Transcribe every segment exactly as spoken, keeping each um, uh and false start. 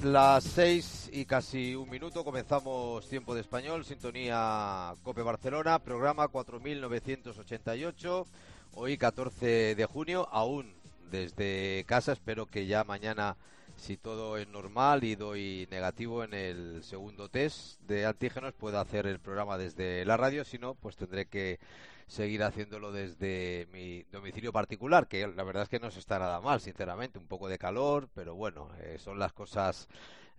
Las seis y casi un minuto, comenzamos Tiempo de Español, sintonía COPE Barcelona, programa cuatro mil novecientos ochenta y ocho, hoy catorce de junio, aún desde casa. Espero que ya mañana, si todo es normal y doy negativo en el segundo test de antígenos, pueda hacer el programa desde la radio. Si no, pues tendré que seguir haciéndolo desde mi domicilio particular, que la verdad es que no se está nada mal, sinceramente, un poco de calor, pero bueno, eh, son las cosas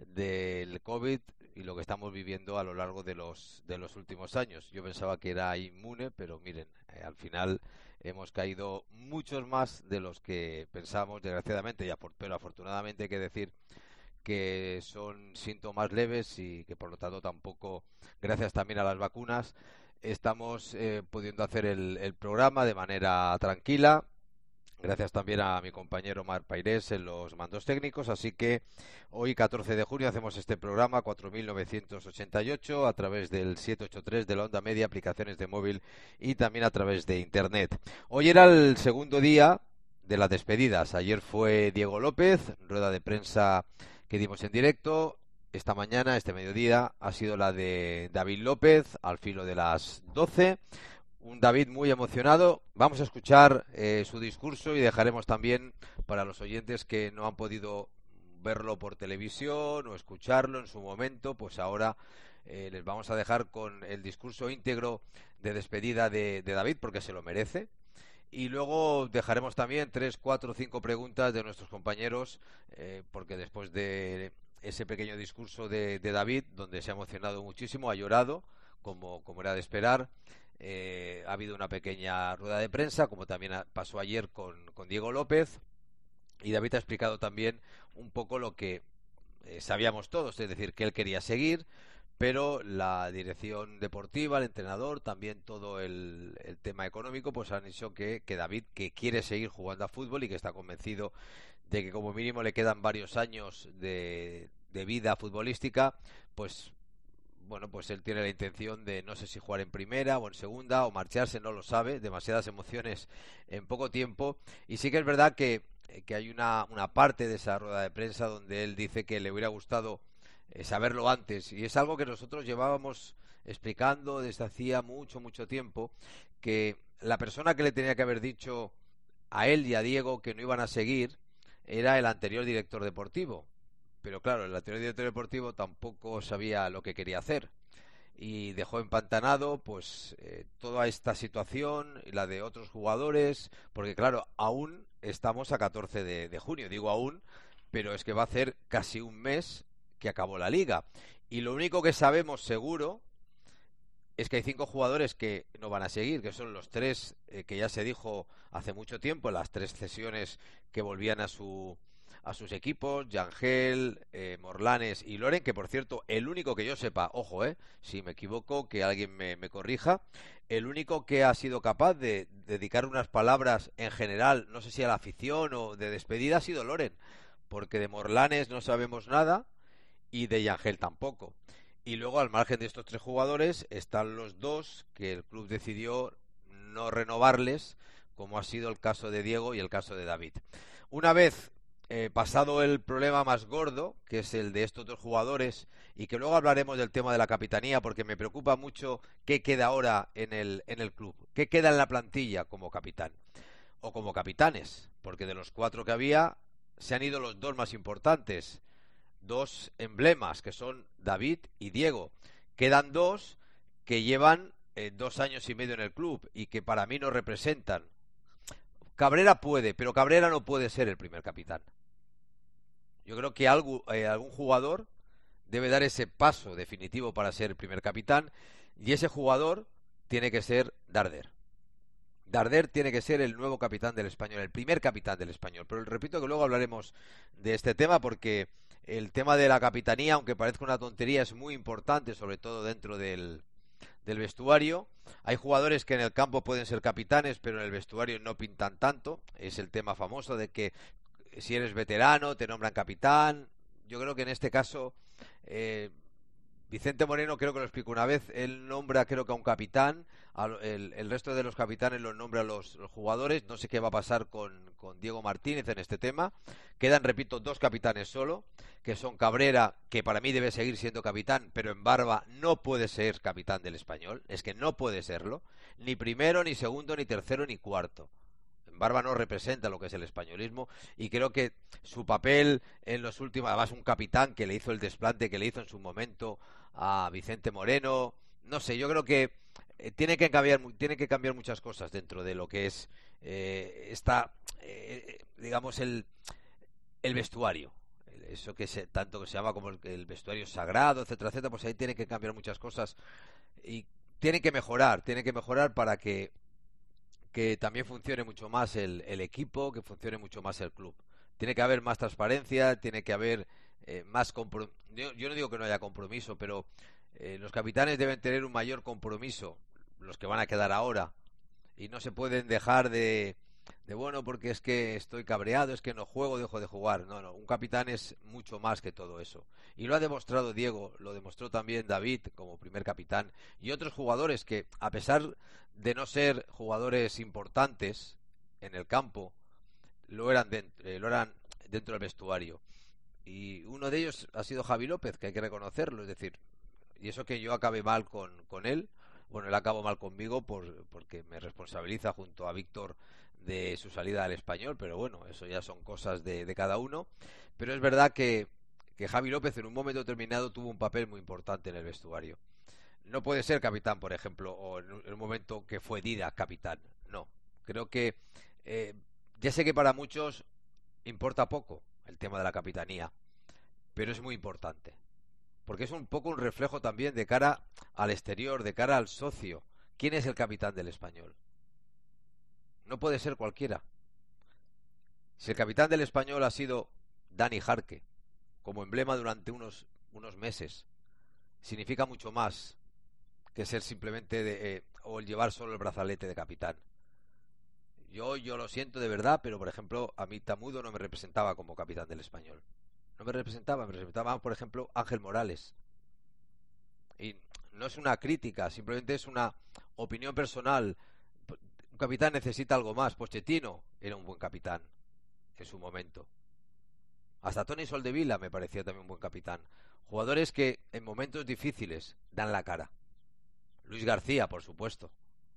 del COVID y lo que estamos viviendo a lo largo de los de los últimos años. Yo pensaba que era inmune, pero miren, eh, al final hemos caído muchos más de los que pensábamos, desgraciadamente, y afor- pero afortunadamente hay que decir que son síntomas leves y que por lo tanto tampoco, gracias también a las vacunas, estamos eh, pudiendo hacer el, el programa de manera tranquila. Gracias también a mi compañero Mar Pairés en los mandos técnicos. Así que hoy, catorce de junio, hacemos este programa cuatro mil novecientos ochenta y ocho a través del setecientos ochenta y tres de la onda media, aplicaciones de móvil y también a través de internet. Hoy era el segundo día de las despedidas. Ayer fue Diego López, rueda de prensa que dimos en directo. Esta mañana, este mediodía, ha sido la de David López al filo de las doce. Un David muy emocionado. Vamos a escuchar eh, su discurso y dejaremos también para los oyentes que no han podido verlo por televisión o escucharlo en su momento, pues ahora eh, les vamos a dejar con el discurso íntegro de despedida de, de David, porque se lo merece. Y luego dejaremos también tres, cuatro, cinco preguntas de nuestros compañeros, eh, porque después de ese pequeño discurso de, de David, donde se ha emocionado muchísimo, ha llorado, como, como era de esperar. Eh, ha habido una pequeña rueda de prensa, como también pasó ayer con, con Diego López, y David ha explicado también un poco lo que eh, sabíamos todos, es decir, que él quería seguir, pero la dirección deportiva, el entrenador, también todo el, el tema económico, pues han dicho que, que David, que quiere seguir jugando a fútbol y que está convencido de que como mínimo le quedan varios años de, de vida futbolística, pues bueno, pues él tiene la intención de, no sé si jugar en primera o en segunda o marcharse, no lo sabe, demasiadas emociones en poco tiempo. Y sí que es verdad que, que hay una, una parte de esa rueda de prensa donde él dice que le hubiera gustado eh, saberlo antes, y es algo que nosotros llevábamos explicando desde hacía mucho, mucho tiempo, que la persona que le tenía que haber dicho a él y a Diego que no iban a seguir era el anterior director deportivo. Pero claro, el anterior director deportivo tampoco sabía lo que quería hacer y dejó empantanado pues eh, toda esta situación y la de otros jugadores, porque claro, aún estamos a catorce de, de junio, digo aún, pero es que va a hacer casi un mes que acabó la liga, y lo único que sabemos seguro es que hay cinco jugadores que no van a seguir, que son los tres eh, que ya se dijo hace mucho tiempo, las tres cesiones que volvían a su a sus equipos, Yangel, eh, Morlanes y Loren, que por cierto, el único que yo sepa, ojo, eh, si me equivoco, que alguien me, me corrija, el único que ha sido capaz de dedicar unas palabras en general, no sé si a la afición o de despedida, ha sido Loren, porque de Morlanes no sabemos nada y de Yangel tampoco. Y luego, al margen de estos tres jugadores, están los dos que el club decidió no renovarles, como ha sido el caso de Diego y el caso de David. Una vez eh, pasado el problema más gordo, que es el de estos dos jugadores, y que luego hablaremos del tema de la capitanía, porque me preocupa mucho qué queda ahora en el, en el club, qué queda en la plantilla como capitán, o como capitanes, porque de los cuatro que había, se han ido los dos más importantes, dos emblemas, que son David y Diego. Quedan dos que llevan eh, dos años y medio en el club y que para mí no representan. Cabrera puede, pero Cabrera no puede ser el primer capitán. Yo creo que algo, eh, algún jugador debe dar ese paso definitivo para ser el primer capitán, y ese jugador tiene que ser Darder. Darder tiene que ser el nuevo capitán del Español, el primer capitán del Español. Pero repito que luego hablaremos de este tema, porque el tema de la capitanía, aunque parezca una tontería, es muy importante, sobre todo dentro del, del vestuario. Hay jugadores que en el campo pueden ser capitanes, pero en el vestuario no pintan tanto. Es el tema famoso de que si eres veterano te nombran capitán. Yo creo que en este caso eh, Vicente Moreno, creo que lo explico una vez, él nombra creo que a un capitán, a, el, el resto de los capitanes los nombra a los, los jugadores. No sé qué va a pasar con, con Diego Martínez en este tema. Quedan, repito, dos capitanes solo, que son Cabrera, que para mí debe seguir siendo capitán, pero en Barba no puede ser capitán del Español, es que no puede serlo, ni primero, ni segundo, ni tercero, ni cuarto. Barba no representa lo que es el españolismo, y creo que su papel en los últimos, además un capitán que le hizo el desplante que le hizo en su momento a Vicente Moreno, no sé, yo creo que eh, tiene que cambiar tiene que cambiar muchas cosas dentro de lo que es eh, esta eh, digamos el, el vestuario, eso que se, tanto que se llama como el, el vestuario sagrado, etcétera, etcétera. Pues ahí tiene que cambiar muchas cosas y tiene que mejorar, tiene que mejorar para que que también funcione mucho más el, el equipo, que funcione mucho más el club. Tiene que haber más transparencia, tiene que haber eh, más compromiso. Yo, yo no digo que no haya compromiso, pero eh, los capitanes deben tener un mayor compromiso, los que van a quedar ahora, y no se pueden dejar de, de bueno, porque es que estoy cabreado, es que no juego, dejo de jugar. No, no, un capitán es mucho más que todo eso. Y lo ha demostrado Diego, lo demostró también David como primer capitán, y otros jugadores que, a pesar de no ser jugadores importantes en el campo, lo eran dentro, eh, lo eran dentro del vestuario. Y uno de ellos ha sido Javi López, que hay que reconocerlo, es decir, y eso que yo acabé mal con, con él, bueno, él acabó mal conmigo por, porque me responsabiliza junto a Víctor de su salida al Español, pero bueno, eso ya son cosas de, de cada uno. Pero es verdad que, que Javi López en un momento determinado tuvo un papel muy importante en el vestuario. No puede ser capitán, por ejemplo, o en un momento que fue Dida capitán. No, creo que eh, ya sé que para muchos importa poco el tema de la capitanía, pero es muy importante, porque es un poco un reflejo también de cara al exterior, de cara al socio. ¿Quién es el capitán del Español? No puede ser cualquiera. Si el capitán del Español ha sido Dani Jarque, como emblema durante unos, unos meses, significa mucho más que ser simplemente de, eh, o el llevar solo el brazalete de capitán. Yo, yo lo siento de verdad, pero por ejemplo, a mí Tamudo no me representaba como capitán del Español. No me representaba, me representaba, por ejemplo, Ángel Morales. Y no es una crítica, simplemente es una opinión personal. Un capitán necesita algo más. Pochettino era un buen capitán en su momento. Hasta Tony Soldevila me parecía también un buen capitán. Jugadores que en momentos difíciles dan la cara. Luis García, por supuesto,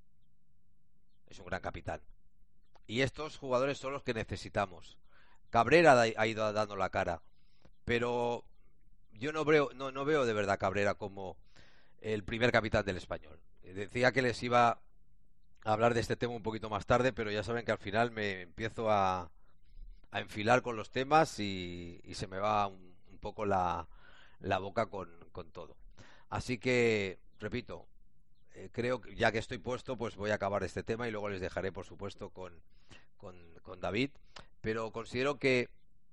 es un gran capitán. Y estos jugadores son los que necesitamos. Cabrera ha ido dando la cara, pero yo no veo, no, no veo de verdad a Cabrera como el primer capitán del Español. Decía que les iba a hablar de este tema un poquito más tarde, pero ya saben que al final me empiezo a, a enfilar con los temas y, y se me va un, un poco la, la boca con, con todo. Así que, repito, eh, creo que ya que estoy puesto, pues voy a acabar este tema y luego les dejaré, por supuesto, con, con, con David. Pero considero que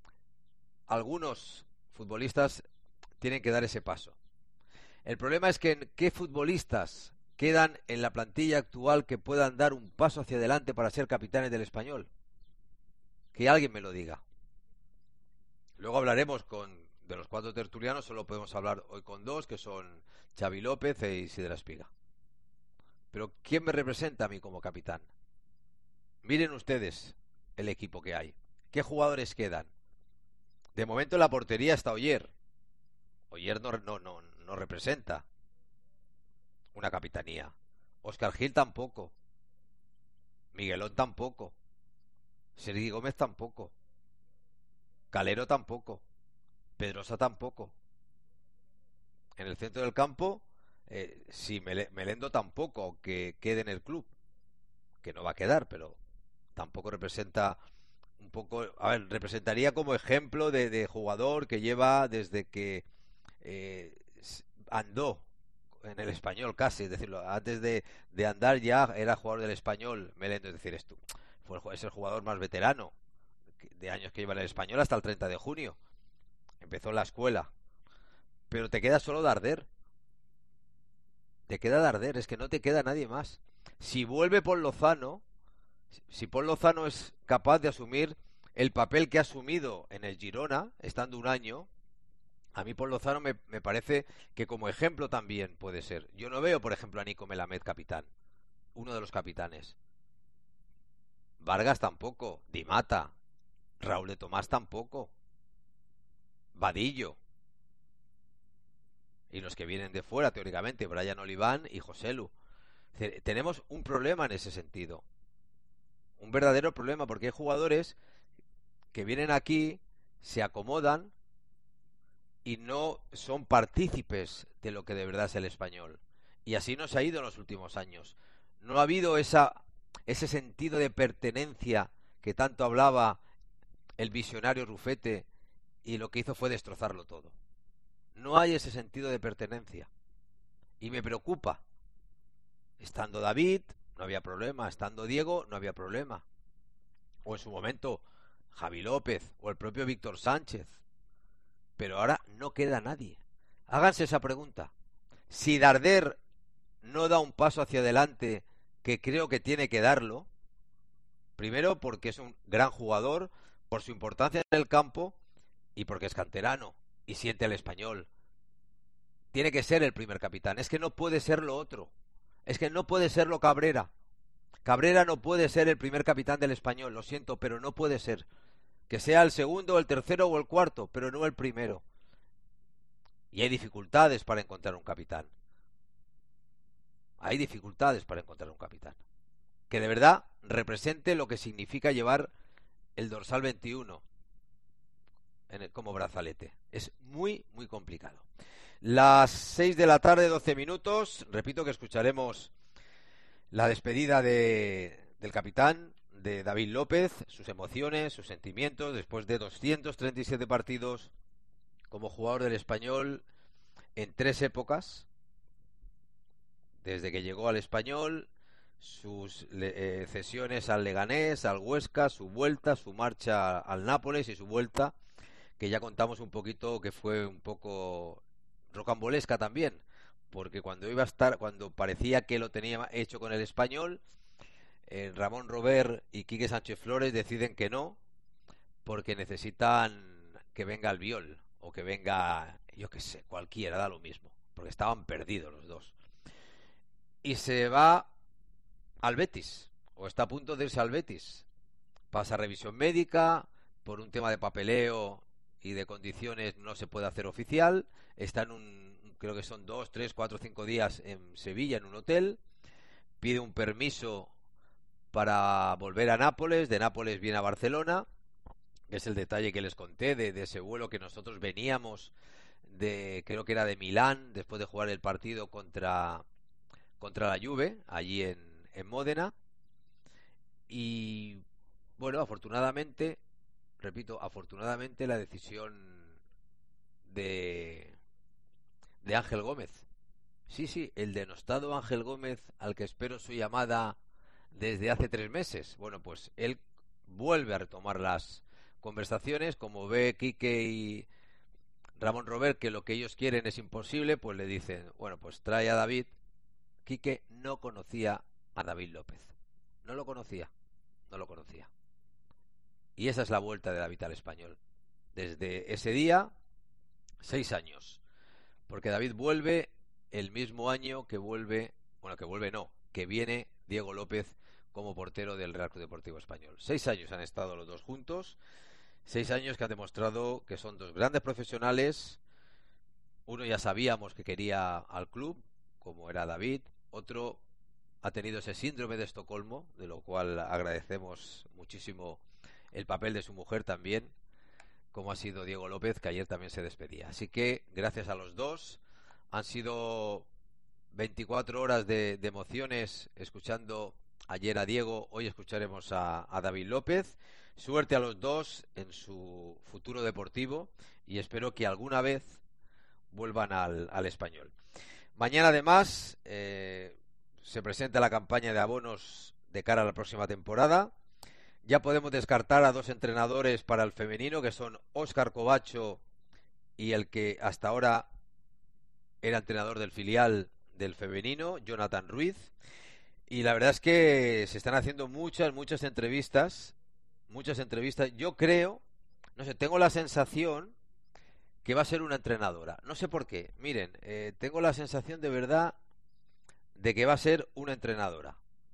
algunos futbolistas tienen que dar ese paso. El problema es que ¿qué futbolistas quedan en la plantilla actual que puedan dar un paso hacia adelante para ser capitanes del Español? Que alguien me lo diga. Luego hablaremos con de los cuatro tertulianos, solo podemos hablar hoy con dos, que son Xavi López e Isidra Espiga. Pero ¿quién me representa a mí como capitán? Miren ustedes el equipo que hay. ¿Qué jugadores quedan? De momento en la portería está Oyer. Oyer no, no, no, no representa una capitanía. Óscar Gil tampoco. Miguelón tampoco. Sergi Gómez tampoco. Calero tampoco. Pedrosa tampoco. En el centro del campo, eh, sí, Melendo tampoco, aunque quede en el club, que no va a quedar, pero tampoco representa un poco, a ver, representaría como ejemplo de, de jugador que lleva desde que eh, andó en el Español casi, es decir, antes de, de andar ya era jugador del Español, Melendo, es decir, es, tú, fue, es el jugador más veterano de años que lleva en el Español hasta el treinta de junio. Empezó en la escuela. Pero te queda solo Darder. Te queda Darder, es que no te queda nadie más. Si vuelve Paul Lozano, si Paul Lozano es capaz de asumir el papel que ha asumido en el Girona, estando un año, A mí Paul Lozano me, me parece que como ejemplo también puede ser. Yo no veo, por ejemplo, a Nico Melamed capitán, uno de los capitanes. Vargas tampoco, Di Mata, Raúl de Tomás tampoco, Vadillo. Y los que vienen de fuera, teóricamente, Brian Oliván y Joselu. Tenemos un problema en ese sentido. Un verdadero problema, porque hay jugadores que vienen aquí, se acomodan y no son partícipes de lo que de verdad es el español. Y así nos ha ido en los últimos años. No ha habido esa, ese sentido de pertenencia que tanto hablaba el visionario Rufete, y lo que hizo fue destrozarlo todo. No hay ese sentido de pertenencia. Y me preocupa. Estando David, no había problema. Estando Diego, no había problema. O en su momento, Javi López o el propio Víctor Sánchez. Pero ahora no queda nadie. Háganse esa pregunta. Si Darder no da un paso hacia adelante, que creo que tiene que darlo, primero porque es un gran jugador, por su importancia en el campo y porque es canterano y siente el español. Tiene que ser el primer capitán. Es que no puede ser lo otro. Es que no puede serlo Cabrera. Cabrera no puede ser el primer capitán del español. Lo siento, pero no puede ser. Que sea el segundo, el tercero o el cuarto, pero no el primero. Y hay dificultades para encontrar un capitán. Hay dificultades para encontrar un capitán que de verdad represente lo que significa llevar el dorsal veintiuno en el, como brazalete. Es muy, muy complicado. Las seis de la tarde, doce minutos. Repito que escucharemos la despedida de, del capitán, de David López, sus emociones, sus sentimientos, después de doscientos treinta y siete partidos como jugador del Español en tres épocas, desde que llegó al Español, sus eh, cesiones al Leganés, al Huesca, su vuelta, su marcha al Nápoles y su vuelta, que ya contamos un poquito que fue un poco rocambolesca también, porque cuando iba a estar, cuando parecía que lo tenía hecho con el Español, eh, Ramón Robert y Quique Sánchez Flores deciden que no, porque necesitan que venga Albiol o que venga, yo qué sé, cualquiera, da lo mismo, porque estaban perdidos los dos. Y se va al Betis, o está a punto de irse al Betis. Pasa revisión médica, por un tema de papeleo y de condiciones no se puede hacer oficial. Está en un, creo que son dos, tres, cuatro, cinco días en Sevilla, en un hotel. Pide un permiso para volver a Nápoles, de Nápoles viene a Barcelona, que es el detalle que les conté de, de ese vuelo que nosotros veníamos de, creo que era de Milán, después de jugar el partido contra, contra la Juve, allí en, en Módena. Y bueno, afortunadamente, repito, afortunadamente la decisión de, de Ángel Gómez. Sí, sí, el denostado Ángel Gómez, al que espero su llamada desde hace tres meses. Bueno, pues él vuelve a retomar las conversaciones. Como ve Quique y Ramón Robert que lo que ellos quieren es imposible, pues le dicen, bueno, pues trae a David. Quique no conocía a David López. No lo conocía. No lo conocía. Y esa es la vuelta de David al Español. Desde ese día, seis años. Porque David vuelve el mismo año que vuelve, bueno, que vuelve no, que viene Diego López como portero del Real Club Deportivo Español. Seis años han estado los dos juntos. Seis años que han demostrado que son dos grandes profesionales. Uno ya sabíamos que quería al club, como era David. Otro ha tenido ese síndrome de Estocolmo, de lo cual agradecemos muchísimo el papel de su mujer también, como ha sido Diego López, que ayer también se despedía. Así que gracias a los dos. Han sido veinticuatro horas de, de emociones escuchando ayer a Diego, hoy escucharemos a, a David López. Suerte a los dos en su futuro deportivo y espero que alguna vez vuelvan al, al Español. Mañana además eh, se presenta la campaña de abonos de cara a la próxima temporada. Ya podemos descartar a dos entrenadores para el femenino, que son Óscar Covacho y el que hasta ahora era entrenador del filial del femenino, Jonathan Ruiz. Y la verdad es que se están haciendo muchas, muchas entrevistas. Muchas entrevistas. Yo creo, no sé, tengo la sensación que va a ser una entrenadora. No sé por qué. Miren, eh, tengo la sensación de verdad de que va a ser una entrenadora.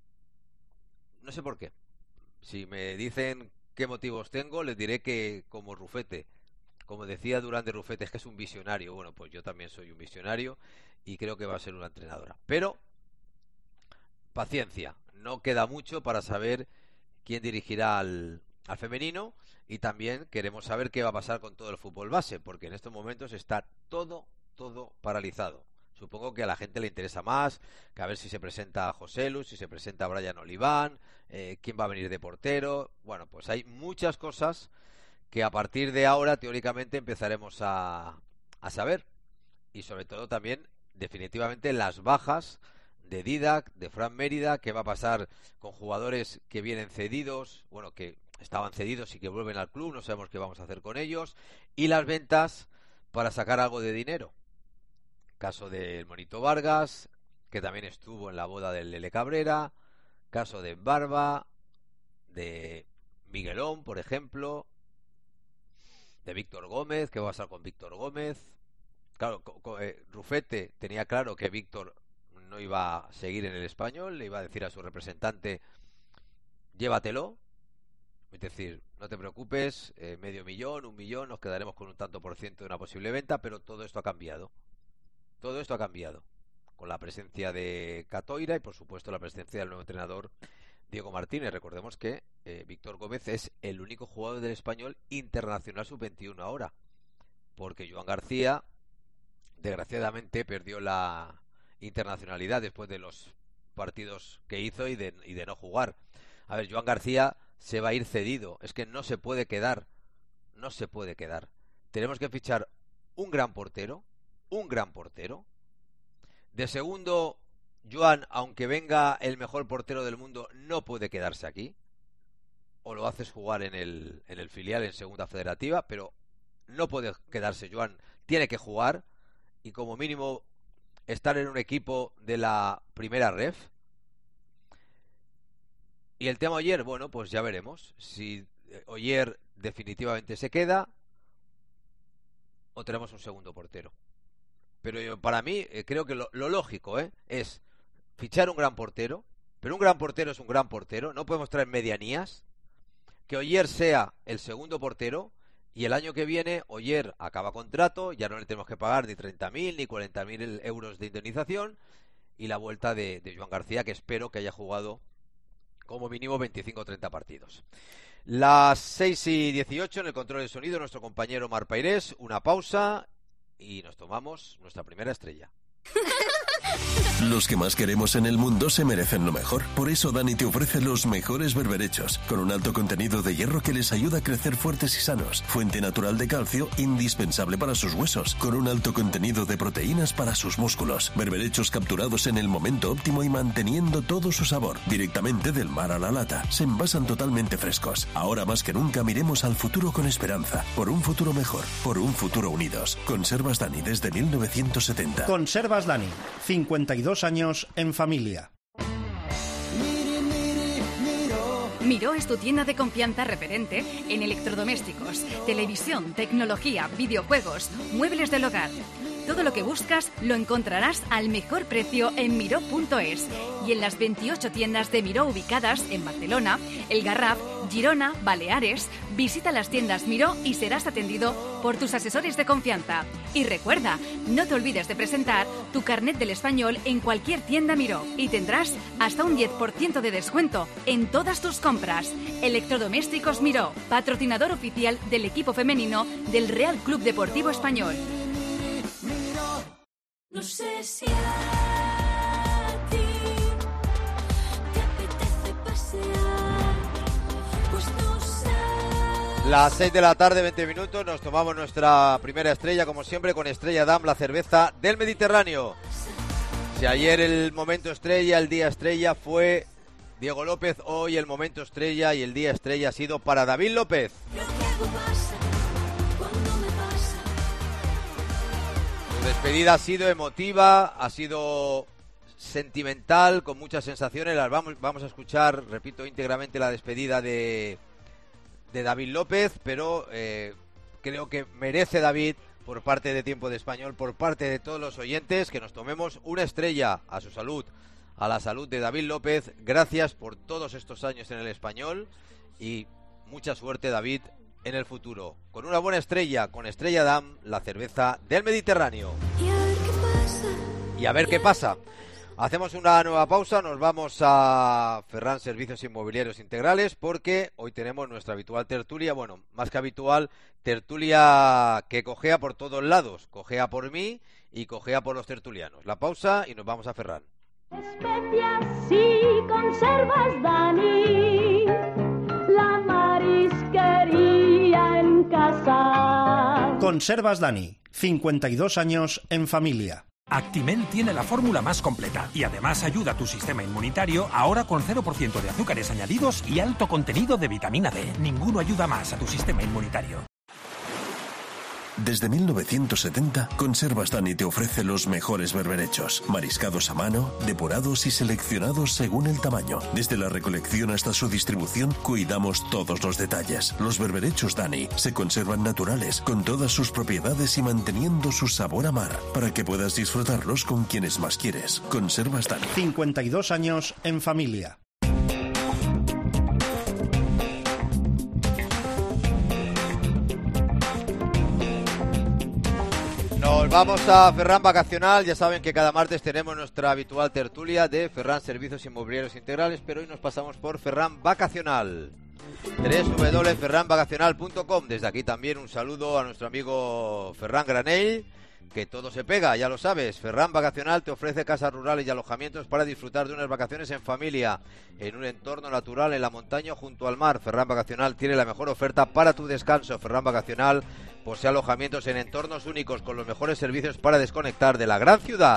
No sé por qué. Si me dicen qué motivos tengo, les diré que como Rufete, como decía Durán de Rufete, es que es un visionario. Bueno, pues yo también soy un visionario y creo que va a ser una entrenadora. Pero, paciencia, no queda mucho para saber quién dirigirá al, al femenino, y también queremos saber qué va a pasar con todo el fútbol base, porque en estos momentos está todo, todo paralizado. Supongo que a la gente le interesa más, que a ver si se presenta José Lu, si se presenta Brian Oliván, eh, quién va a venir de portero. Bueno, pues hay muchas cosas que a partir de ahora teóricamente empezaremos a, a saber, y sobre todo también definitivamente las bajas de Didac, de Fran Mérida, qué va a pasar con jugadores que vienen cedidos, bueno, que estaban cedidos y que vuelven al club, no sabemos qué vamos a hacer con ellos, y las ventas para sacar algo de dinero. Caso del Monito Vargas, que también estuvo en la boda del Lele Cabrera, caso de Barba, de Miguelón, por ejemplo, de Víctor Gómez, qué va a pasar con Víctor Gómez. Claro, eh, Rufete tenía claro que Víctor no iba a seguir en el Español, le iba a decir a su representante, llévatelo, es decir, no te preocupes, eh, medio millón, un millón, nos quedaremos con un tanto por ciento de una posible venta, pero todo esto ha cambiado. Todo esto ha cambiado con la presencia de Catoira y por supuesto la presencia del nuevo entrenador Diego Martínez. Recordemos que eh, Víctor Gómez es el único jugador del Español internacional sub veintiuno ahora, porque Joan García desgraciadamente perdió la internacionalidad después de los partidos que hizo y de, y de no jugar. A ver, Joan García se va a ir cedido, es que no se puede quedar, no se puede quedar. Tenemos que fichar un gran portero, un gran portero. De segundo, Joan, aunque venga el mejor portero del mundo, no puede quedarse aquí. O lo haces jugar en el, en el filial, en segunda federativa, pero no puede quedarse Joan, tiene que jugar y como mínimo estar en un equipo de la primera ref. Y el tema Oyer, bueno, pues ya veremos si Oyer definitivamente se queda o tenemos un segundo portero. Pero yo, para mí, eh, creo que lo, lo lógico ¿eh? es fichar un gran portero, pero un gran portero es un gran portero, no podemos traer medianías, que Oyer sea el segundo portero y el año que viene Oyer acaba contrato, ya no le tenemos que pagar ni treinta mil ni cuarenta mil euros de indemnización, y la vuelta de, de Joan García, que espero que haya jugado como mínimo veinticinco o treinta partidos. Las seis y dieciocho en el control de sonido, nuestro compañero Mar Pairés, una pausa y nos tomamos nuestra primera estrella. Los que más queremos en el mundo se merecen lo mejor. Por eso Dani te ofrece los mejores berberechos, con un alto contenido de hierro que les ayuda a crecer fuertes y sanos. Fuente natural de calcio, indispensable para sus huesos, con un alto contenido de proteínas para sus músculos. Berberechos capturados en el momento óptimo y manteniendo todo su sabor. Directamente del mar a la lata. Se envasan totalmente frescos. Ahora más que nunca miremos al futuro con esperanza. Por un futuro mejor. Por un futuro unidos. Conservas Dani desde mil novecientos setenta. Conservas Dani. cincuenta y dos años en familia. Miró es tu tienda de confianza referente en electrodomésticos, televisión, tecnología, videojuegos, muebles del hogar. Todo lo que buscas lo encontrarás al mejor precio en miró punto es y en las veintiocho tiendas de Miró ubicadas en Barcelona, El Garraf, Girona, Baleares. Visita las tiendas Miró y serás atendido por tus asesores de confianza. Y recuerda, no te olvides de presentar tu carnet del español en cualquier tienda Miró y tendrás hasta un diez por ciento de descuento en todas tus compras. Electrodomésticos Miró, patrocinador oficial del equipo femenino del Real Club Deportivo Español. No sé si a ti te apetece pasear, pues no sé. Las seis de la tarde, veinte minutos, nos tomamos nuestra primera estrella, como siempre, con Estrella Damm, la cerveza del Mediterráneo. Si ayer el momento estrella, el día estrella fue Diego López, hoy el momento estrella y el día estrella ha sido para David López. Su despedida ha sido emotiva, ha sido sentimental, con muchas sensaciones. Las vamos, vamos a escuchar, repito, íntegramente la despedida de, de David López, pero eh, creo que merece David por parte de Tiempo de Español, por parte de todos los oyentes, que nos tomemos una estrella a su salud, a la salud de David López. Gracias por todos estos años en el Español y mucha suerte, David, en el futuro. Con una buena estrella, con Estrella Damm, la cerveza del Mediterráneo. Y a ver qué pasa. Y a ver qué pasa. Hacemos una nueva pausa, nos vamos a Ferran Servicios Inmobiliarios Integrales, porque hoy tenemos nuestra habitual tertulia, bueno, más que habitual, tertulia que cojea por todos lados, cojea por mí y cojea por los tertulianos. La pausa y nos vamos a Ferran. Especias y conservas, Dani, la marisquería en casa. Conservas Dani, cincuenta y dos años en familia. Actimel tiene la fórmula más completa y además ayuda a tu sistema inmunitario, ahora con cero por ciento de azúcares añadidos y alto contenido de vitamina D. Ninguno ayuda más a tu sistema inmunitario. Desde mil novecientos setenta, Conservas Dani te ofrece los mejores berberechos, mariscados a mano, depurados y seleccionados según el tamaño. Desde la recolección hasta su distribución, cuidamos todos los detalles. Los berberechos Dani se conservan naturales, con todas sus propiedades y manteniendo su sabor a mar, para que puedas disfrutarlos con quienes más quieres. Conservas Dani. cincuenta y dos años en familia. Nos vamos a Ferran Vacacional. Ya saben que cada martes tenemos nuestra habitual tertulia de Ferran Servicios Inmobiliarios Integrales, pero hoy nos pasamos por Ferran Vacacional. doble u doble u doble u punto ferran vacacional punto com. Desde aquí también un saludo a nuestro amigo Ferran Granell, que todo se pega, ya lo sabes. Ferran Vacacional te ofrece casas rurales y alojamientos para disfrutar de unas vacaciones en familia, en un entorno natural, en la montaña o junto al mar. Ferran Vacacional tiene la mejor oferta para tu descanso. Ferran Vacacional posee alojamientos en entornos únicos con los mejores servicios para desconectar de la gran ciudad.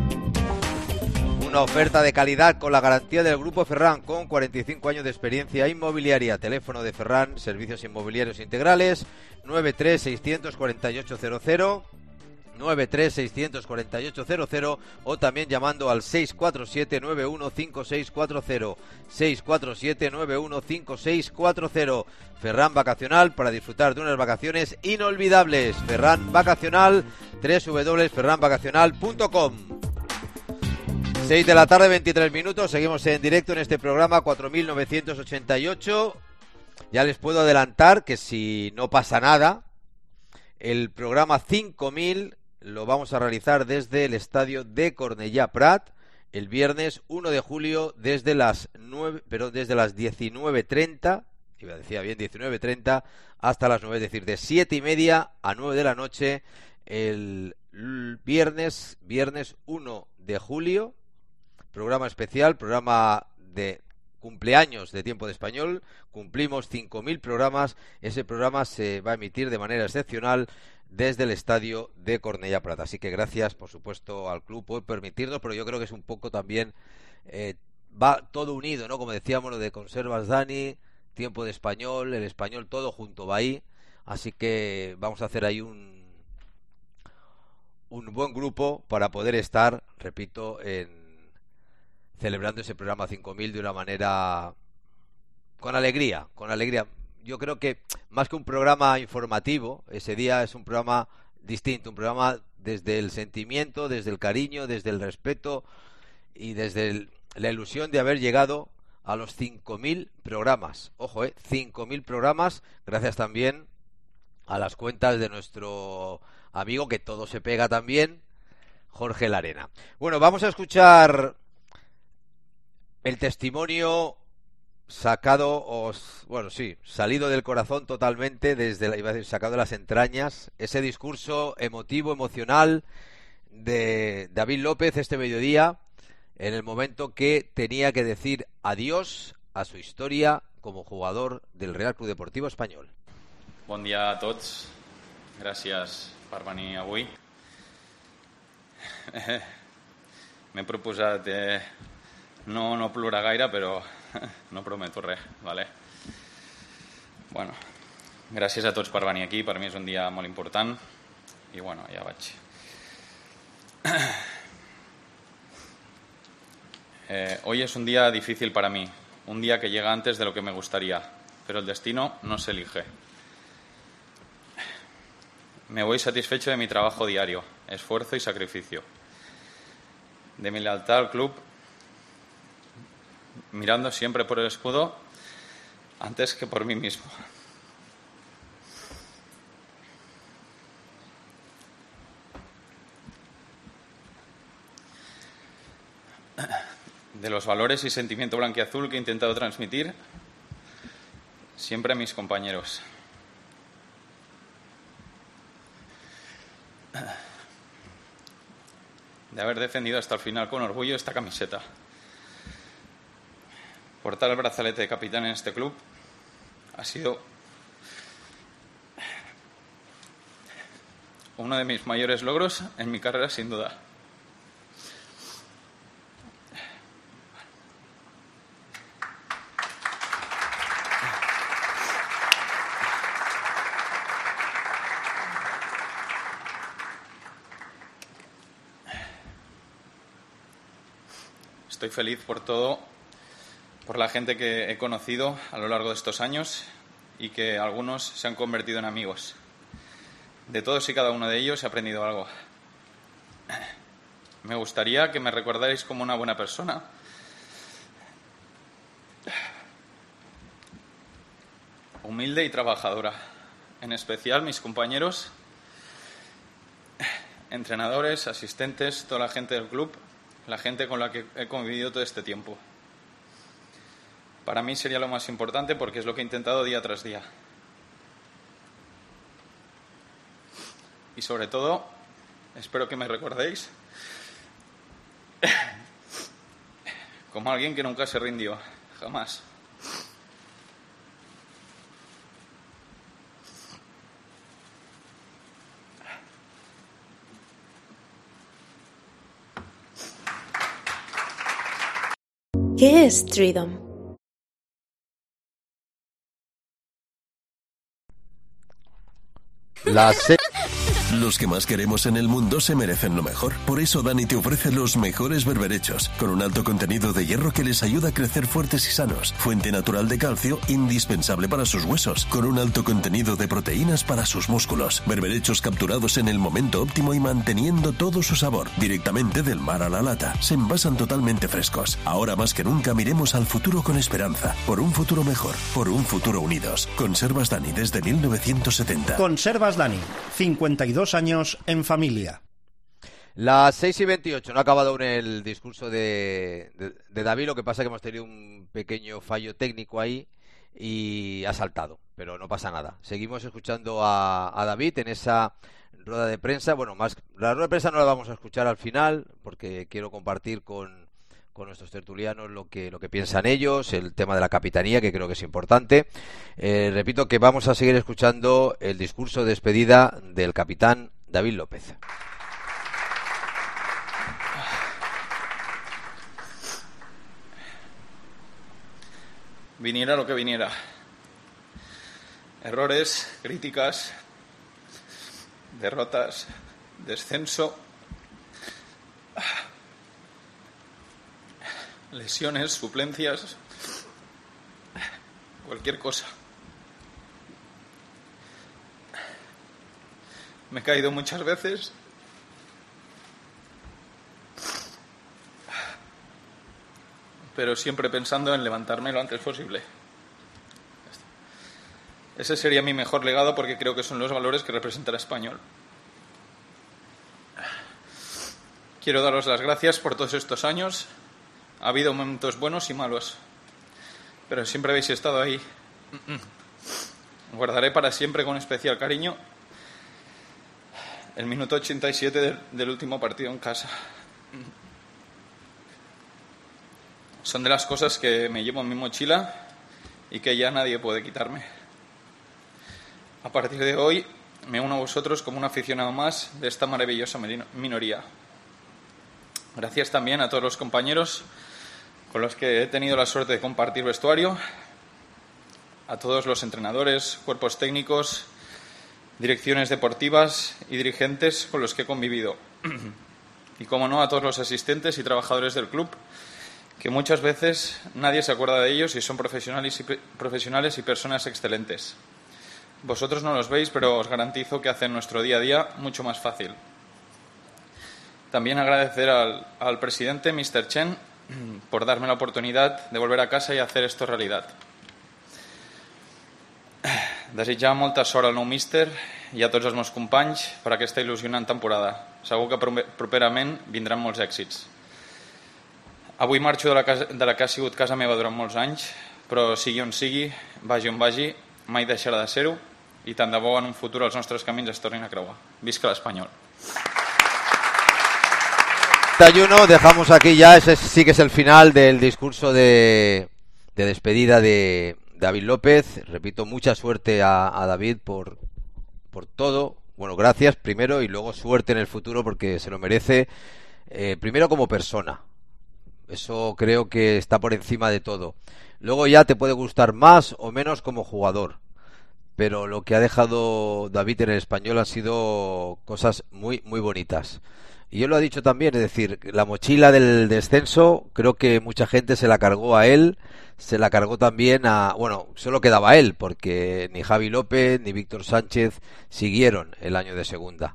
Una oferta de calidad con la garantía del Grupo Ferran, con cuarenta y cinco años de experiencia inmobiliaria. Teléfono de Ferran Servicios Inmobiliarios Integrales, nueve tres seis cuatro ocho cero cero, nueve tres seis cuatro ocho cero cero, o también llamando al seis cuatro siete nueve uno cinco seis cuatro cero, seis cuatro siete nueve uno cinco seis cuatro cero. Ferran Vacacional, para disfrutar de unas vacaciones inolvidables. Ferran Vacacional, doble u doble u doble u punto ferran vacacional punto com. seis de la tarde, veintitrés minutos, seguimos en directo en este programa cuatro mil novecientos ochenta y ocho. Ya les puedo adelantar que si no pasa nada, el programa cinco mil lo vamos a realizar desde el estadio de Cornellà Prat el viernes uno de julio desde las nueve, pero desde las diecinueve treinta, iba a decir bien diecinueve treinta hasta las nueve, es decir, de siete y media a nueve de la noche el viernes, viernes uno de julio, programa especial, programa de cumpleaños de Tiempo de Español. Cumplimos cinco mil programas. Ese programa se va a emitir de manera excepcional desde el estadio de Cornellà Prat. Así que gracias, por supuesto, al club por permitirnos, pero yo creo que es un poco también, eh, va todo unido, ¿no? Como decíamos, lo de Conservas Dani, Tiempo de Español, el Español, todo junto va ahí. Así que vamos a hacer ahí un un buen grupo para poder estar, repito, en celebrando ese programa cinco mil de una manera con alegría, con alegría. Yo creo que más que un programa informativo, ese día es un programa distinto, un programa desde el sentimiento, desde el cariño, desde el respeto y desde el, la ilusión de haber llegado a los cinco mil programas. Ojo, eh, cinco mil programas, gracias también a las cuentas de nuestro amigo, que todo se pega también, Jorge Larena. Bueno, vamos a escuchar el testimonio sacado, o, bueno, sí, salido del corazón totalmente, desde la, iba a decir, sacado de las entrañas, ese discurso emotivo, emocional de David López este mediodía, en el momento que tenía que decir adiós a su historia como jugador del Real Club Deportivo Espanyol. Bon dia a tots. Gràcies per venir avui. M'he proposat eh, no, no plorar gaire, però no prometo res, vale? Bueno, gràcies a tots per venir aquí. Per mi és un dia molt important i bueno, ja vaig. Eh, hoy es un día difícil para mí, un día que llega antes de lo que me gustaría, pero el destino no se elige. me voy satisfecho de mi trabajo diario, esfuerzo y sacrificio, de mi lealtad al club, mirando siempre por el escudo antes que por mí mismo. De los valores y sentimiento blanquiazul que he intentado transmitir siempre a mis compañeros. De haber defendido hasta el final con orgullo esta camiseta. Portar el brazalete de capitán en este club ha sido uno de mis mayores logros en mi carrera, sin duda. Estoy feliz por todo, por la gente que he conocido a lo largo de estos años y que algunos se han convertido en amigos. De todos y cada uno de ellos he aprendido algo. Me gustaría que me recordarais como una buena persona. Humilde y trabajadora. En especial mis compañeros, entrenadores, asistentes, toda la gente del club, la gente con la que he convivido todo este tiempo. Para mí sería lo más importante porque es lo que he intentado día tras día. Y sobre todo, espero que me recordéis como alguien que nunca se rindió, jamás. ¿Qué es Tridom? La se- Los que más queremos en el mundo se merecen lo mejor. Por eso Dani te ofrece los mejores berberechos, con un alto contenido de hierro que les ayuda a crecer fuertes y sanos. Fuente natural de calcio, indispensable para sus huesos, con un alto contenido de proteínas para sus músculos. Berberechos capturados en el momento óptimo y manteniendo todo su sabor, directamente del mar a la lata. Se envasan totalmente frescos. Ahora más que nunca miremos al futuro con esperanza. Por un futuro mejor, por un futuro unidos. Conservas Dani desde mil novecientos setenta. Conservas Dani, cincuenta y dos años en familia. Las seis y veintiocho, no ha acabado aún el discurso de, de, de David, lo que pasa es que hemos tenido un pequeño fallo técnico ahí y ha saltado, pero no pasa nada. Seguimos escuchando a, a David en esa rueda de prensa. Bueno, más la rueda de prensa no la vamos a escuchar al final porque quiero compartir con, con nuestros tertulianos lo que, lo que piensan ellos, el tema de la capitanía, que creo que es importante. Eh, repito que vamos a seguir escuchando el discurso de despedida del capitán David López. Viniera lo que viniera. Errores, críticas, derrotas, descenso, lesiones, suplencias, cualquier cosa. Me he caído muchas veces. Pero siempre pensando en levantarme lo antes posible. Ese sería mi mejor legado porque creo que son los valores que representa el español. Quiero daros las gracias por todos estos años. Ha habido momentos buenos y malos, pero siempre habéis estado ahí. Guardaré para siempre con especial cariño el minuto ochenta y siete del, del último partido en casa. Son de las cosas que me llevo en mi mochila y que ya nadie puede quitarme. A partir de hoy me uno a vosotros como un aficionado más de esta maravillosa minoría. Gracias también a todos los compañeros con los que he tenido la suerte de compartir vestuario, a todos los entrenadores, cuerpos técnicos, direcciones deportivas y dirigentes con los que he convivido. Y, como no, a todos los asistentes y trabajadores del club, que muchas veces nadie se acuerda de ellos y son profesionales y, profesionales y personas excelentes. Vosotros no los veis, pero os garantizo que hacen nuestro día a día mucho más fácil. También agradecer al, al presidente, mister Chen, por darme la oportunidad de volver a casa y hacer esto realidad. Desitjar molta sort al nou míster i a tots els meus companys per aquesta il·lusionant temporada. Segur que properament vindran molts èxits. Avui marxo de la, casa, de la que ha sigut casa meva durant molts anys, però sigui on sigui, vagi on vagi, mai deixarà de ser-ho i tant de bo en un futur els nostres camins es tornin a creuar. Visca l'Espanyol. Dejamos aquí ya, ese sí que es el final del discurso de, de despedida de David López. Repito, mucha suerte a, a David por, por todo. Bueno, gracias primero y luego suerte en el futuro porque se lo merece. Eh, primero como persona. Eso creo que está por encima de todo. Luego ya te puede gustar más o menos como jugador. Pero lo que ha dejado David en el Español han sido cosas muy, muy bonitas. Y él lo ha dicho también, es decir, la mochila del descenso, creo que mucha gente se la cargó a él, se la cargó también a... Bueno, solo quedaba a él, porque ni Javi López ni Víctor Sánchez siguieron el año de segunda.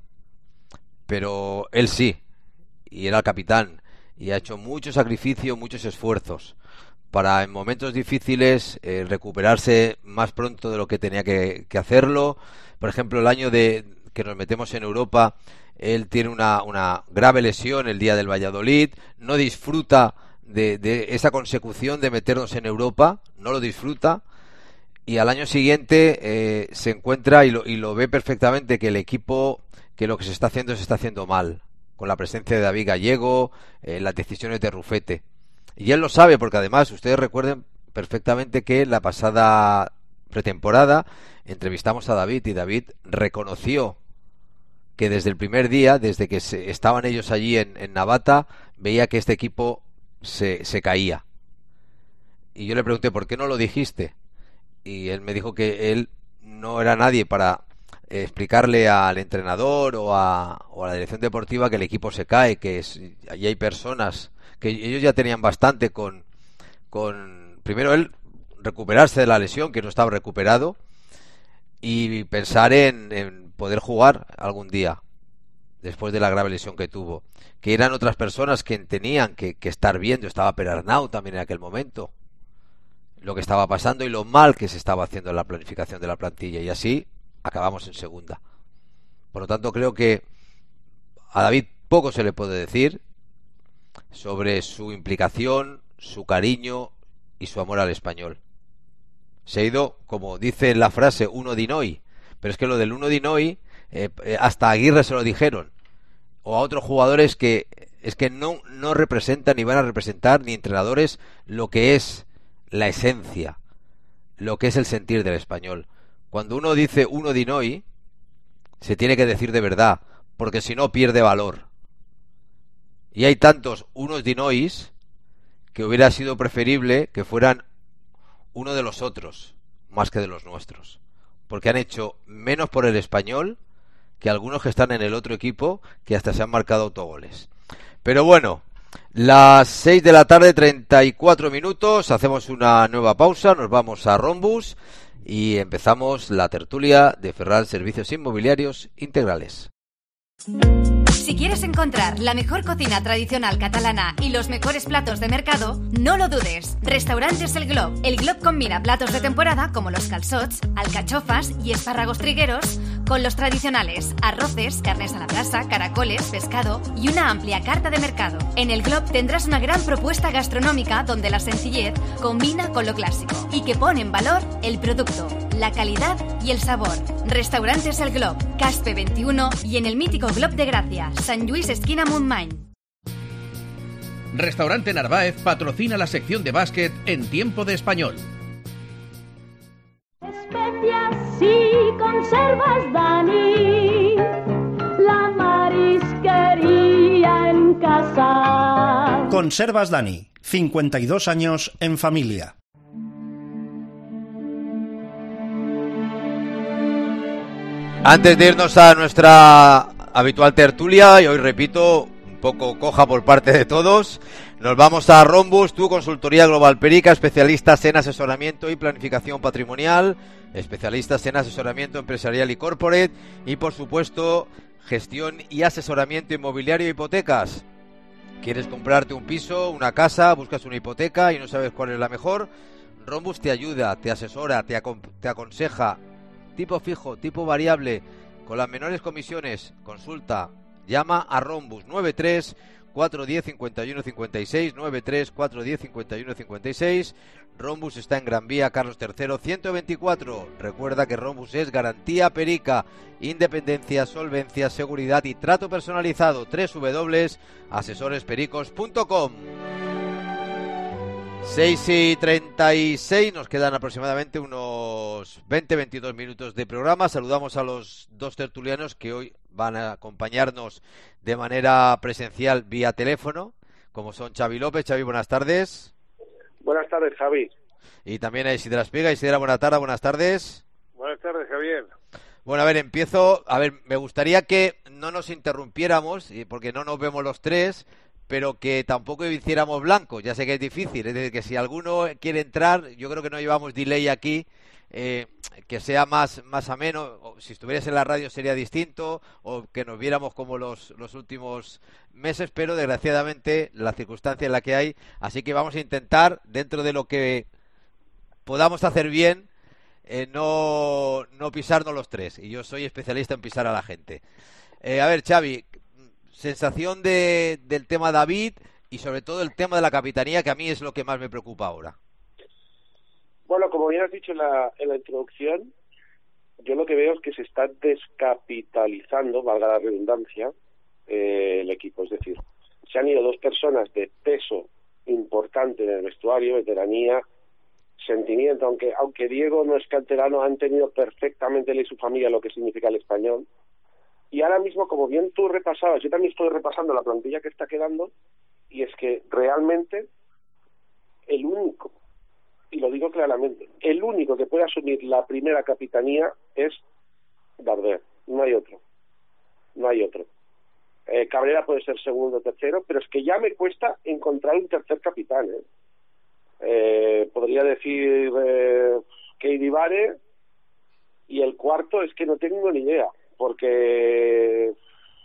Pero él sí, y era el capitán, y ha hecho mucho sacrificio, muchos esfuerzos, para en momentos difíciles eh, recuperarse más pronto de lo que tenía que, que hacerlo. Por ejemplo, el año de que nos metemos en Europa... Él tiene una, una grave lesión el día del Valladolid, no disfruta de, de esa consecución de meternos en Europa, no lo disfruta, y al año siguiente eh, se encuentra y lo, y lo ve perfectamente que el equipo, que lo que se está haciendo se está haciendo mal, con la presencia de David Gallego, eh, las decisiones de Rufete. Y él lo sabe porque además ustedes recuerden perfectamente que la pasada pretemporada entrevistamos a David y David reconoció que desde el primer día, desde que se, estaban ellos allí en, en Navata, veía que este equipo se, se caía. Y yo le pregunté, ¿por qué no lo dijiste? Y él me dijo que él no era nadie para eh, explicarle al entrenador o a, o a la dirección deportiva que el equipo se cae, que es, allí hay personas, que ellos ya tenían bastante con, con, primero él, recuperarse de la lesión, que no estaba recuperado, y pensar en, en poder jugar algún día después de la grave lesión que tuvo, que eran otras personas que tenían que, que estar viendo. Estaba Perarnau también en aquel momento, lo que estaba pasando y lo mal que se estaba haciendo en la planificación de la plantilla, y así acabamos en segunda. Por lo tanto, creo que a David poco se le puede decir sobre su implicación, su cariño y su amor al Español. Se ha ido, como dice la frase, uno di noi. Pero es que lo del uno di noi, eh, hasta a Aguirre se lo dijeron. O a otros jugadores que es que no, no representan ni van a representar ni entrenadores lo que es la esencia, lo que es el sentir del español. Cuando uno dice uno di noi, se tiene que decir de verdad, porque si no pierde valor. Y hay tantos unos di nois que hubiera sido preferible que fueran uno de los otros más que de los nuestros, porque han hecho menos por el Español que algunos que están en el otro equipo, que hasta se han marcado autogoles. Pero bueno, las seis de la tarde, treinta y cuatro minutos, hacemos una nueva pausa, nos vamos a Rombus y empezamos la tertulia de Ferran Servicios Inmobiliarios Integrales. Si quieres encontrar la mejor cocina tradicional catalana y los mejores platos de mercado, no lo dudes. Restaurantes El Glob. El Glob combina platos de temporada como los calçots, alcachofas y espárragos trigueros con los tradicionales arroces, carnes a la brasa, caracoles, pescado y una amplia carta de mercado. En El Glob tendrás una gran propuesta gastronómica donde la sencillez combina con lo clásico y que pone en valor el producto, la calidad y el sabor. Restaurantes El Glob, Caspe veintiuno y en el mítico Glob de Gracia, San Lluís esquina Montmany. Restaurante Narváez patrocina la sección de básquet en Tiempo de Español. Especias y conservas Dani, la marisquería en casa. Conservas Dani, cincuenta y dos años en familia. Antes de irnos a nuestra habitual tertulia, y hoy repito, un poco coja por parte de todos, Nos vamos a Rhombus, tu consultoría global Perica, especialistas en asesoramiento y planificación patrimonial, especialistas en asesoramiento empresarial y corporate y, por supuesto, gestión y asesoramiento inmobiliario e hipotecas. ¿Quieres comprarte un piso, una casa, buscas una hipoteca y no sabes cuál es la mejor? Rhombus te ayuda, te asesora, te, acon- te aconseja, tipo fijo, tipo variable, con las menores comisiones. Consulta, llama a Rhombus nueve tres cuatro uno cero cincuenta y uno cincuenta y seis, nueve tres cuatro uno cero cincuenta y uno cincuenta y seis. Rhombus está en Gran Vía Carlos tercero ciento veinticuatro. Recuerda que Rhombus es garantía Perica, independencia, solvencia, seguridad y trato personalizado. doble u doble u doble u punto asesores pericos punto com. seis y treinta y seis, nos quedan aproximadamente unos veinte a veintidós minutos de programa. Saludamos a los dos tertulianos que hoy van a acompañarnos de manera presencial vía teléfono, como son Xavi López. Xavi, buenas tardes. Buenas tardes, Javi. Y también a Isidra Espiga. Isidra, buenas tardes, buenas tardes. Buenas tardes, Javier. Bueno, a ver, empiezo. A ver, me gustaría que no nos interrumpiéramos, porque no nos vemos los tres, pero que tampoco hiciéramos blanco. Ya sé que es difícil, es decir, que si alguno quiere entrar, yo creo que no llevamos delay aquí, eh, que sea más, más ameno. O si estuvieras en la radio sería distinto, o que nos viéramos como los, los últimos meses, pero desgraciadamente la circunstancia en la que hay, así que vamos a intentar, dentro de lo que podamos hacer bien, eh, no, no pisarnos los tres, y yo soy especialista en pisar a la gente. Eh, a ver, Xavi, sensación de, del tema David y sobre todo el tema de la capitanía, que a mí es lo que más me preocupa ahora. Bueno, como bien has dicho en la, en la introducción, yo lo que veo es que se está descapitalizando, valga la redundancia, eh, el equipo. Es decir, se han ido dos personas de peso importante en el vestuario, veteranía, sentimiento, aunque aunque Diego no es canterano, han tenido perfectamente él y su familia lo que significa el español. Y ahora mismo, como bien tú repasabas, yo también estoy repasando la plantilla que está quedando, y es que realmente el único, y lo digo claramente, el único que puede asumir la primera capitanía es Darder, no hay otro, no hay otro. Eh, Cabrera puede ser segundo o tercero, pero es que ya me cuesta encontrar un tercer capitán, ¿eh? Eh, podría decir eh, Keidi Vare, y el cuarto es que no tengo ni idea, porque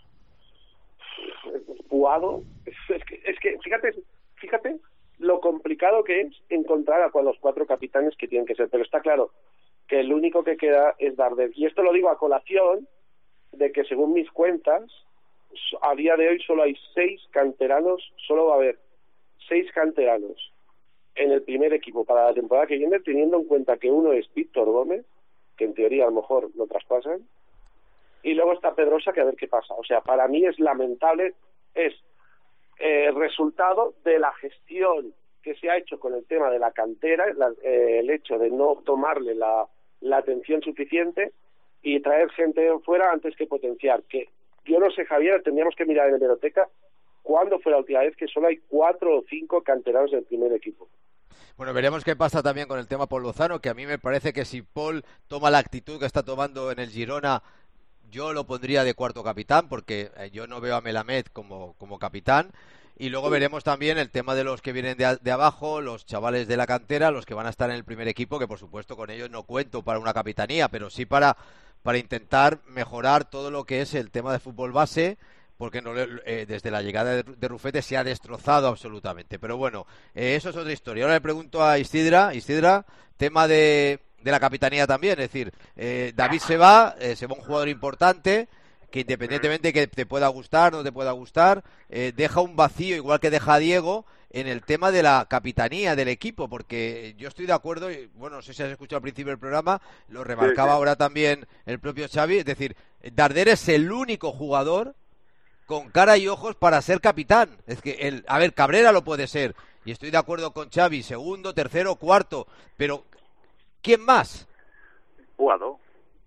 Puado, es que, es que fíjate, fíjate lo complicado que es encontrar a los cuatro capitanes que tienen que ser, pero está claro que el único que queda es Darder, y esto lo digo a colación de que según mis cuentas a día de hoy solo hay seis canteranos, solo va a haber seis canteranos en el primer equipo para la temporada que viene, teniendo en cuenta que uno es Víctor Gómez, que en teoría a lo mejor lo traspasan, y luego está Pedrosa, que a ver qué pasa. O sea, para mí es lamentable, es eh, resultado de la gestión que se ha hecho con el tema de la cantera, la, eh, el hecho de no tomarle la, la atención suficiente y traer gente de fuera antes que potenciar. Que yo no sé, Javier, tendríamos que mirar en la hemeroteca cuándo fue la última vez que solo hay cuatro o cinco canteranos del primer equipo. Bueno, veremos qué pasa también con el tema Paul Lozano, que a mí me parece que si Paul toma la actitud que está tomando en el Girona, yo lo pondría de cuarto capitán, porque yo no veo a Melamed como, como capitán. Y luego veremos también el tema de los que vienen de, a, de abajo, los chavales de la cantera, los que van a estar en el primer equipo, que por supuesto con ellos no cuento para una capitanía, pero sí para, para intentar mejorar todo lo que es el tema de fútbol base, porque no, eh, desde la llegada de, de Rufete se ha destrozado absolutamente. Pero bueno, eh, eso es otra historia. Ahora le pregunto a Isidra, Isidra, tema de, de la capitanía también, es decir, eh, David se va, eh, se va un jugador importante, que independientemente que te pueda gustar o no te pueda gustar, eh, deja un vacío, igual que deja a Diego, en el tema de la capitanía del equipo, porque yo estoy de acuerdo, y bueno, no sé si has escuchado al principio del programa, lo remarcaba sí, sí. ahora también el propio Xavi, es decir, Darder es el único jugador con cara y ojos para ser capitán. Es que, el, a ver, Cabrera lo puede ser, y estoy de acuerdo con Xavi, segundo, tercero, cuarto, pero ¿quién más? Puado.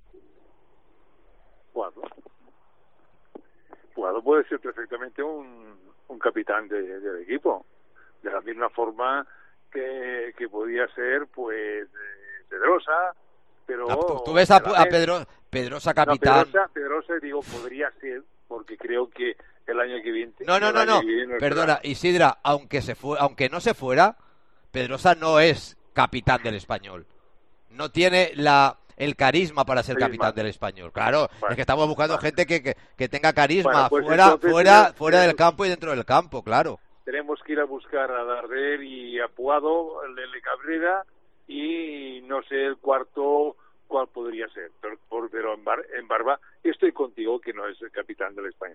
Puado. Puado puede ser perfectamente un, un capitán de, del equipo, de la misma forma que, que podía ser, pues, eh, Pedrosa, pero... ¿Tú, tú ves a, a Pedro, Pedrosa capitán? No, Pedrosa, Pedrosa, digo, podría ser porque creo que el año que viene... No, no, no, no, perdona, Isidra, aunque, se fue, aunque no se fuera, Pedrosa no es capitán del Español. No tiene la... el carisma para ser carisma. Capitán del Español. Claro, bueno, es que estamos buscando bueno. gente que, que, que tenga carisma bueno, pues fuera entonces, fuera tenemos, fuera tenemos, del campo y dentro del campo, claro. Tenemos que ir a buscar a Darder y a Puado, el de Cabrera, y no sé el cuarto cuál podría ser. Pero, pero en, Bar, en Barba estoy contigo que no es el capitán del Español.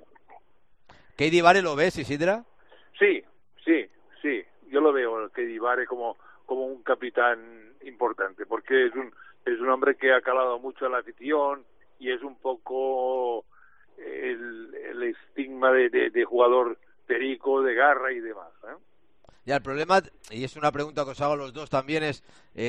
¿Keidi Vare lo ves, Isidra? Sí, sí, sí. Yo lo veo, Keidi Vare, como, como un capitán importante, porque es un es un hombre que ha calado mucho a la afición y es un poco el, el estigma de, de, de jugador perico, de garra y demás, ¿eh? Ya, el problema, y es una pregunta que os hago a los dos también, es eh,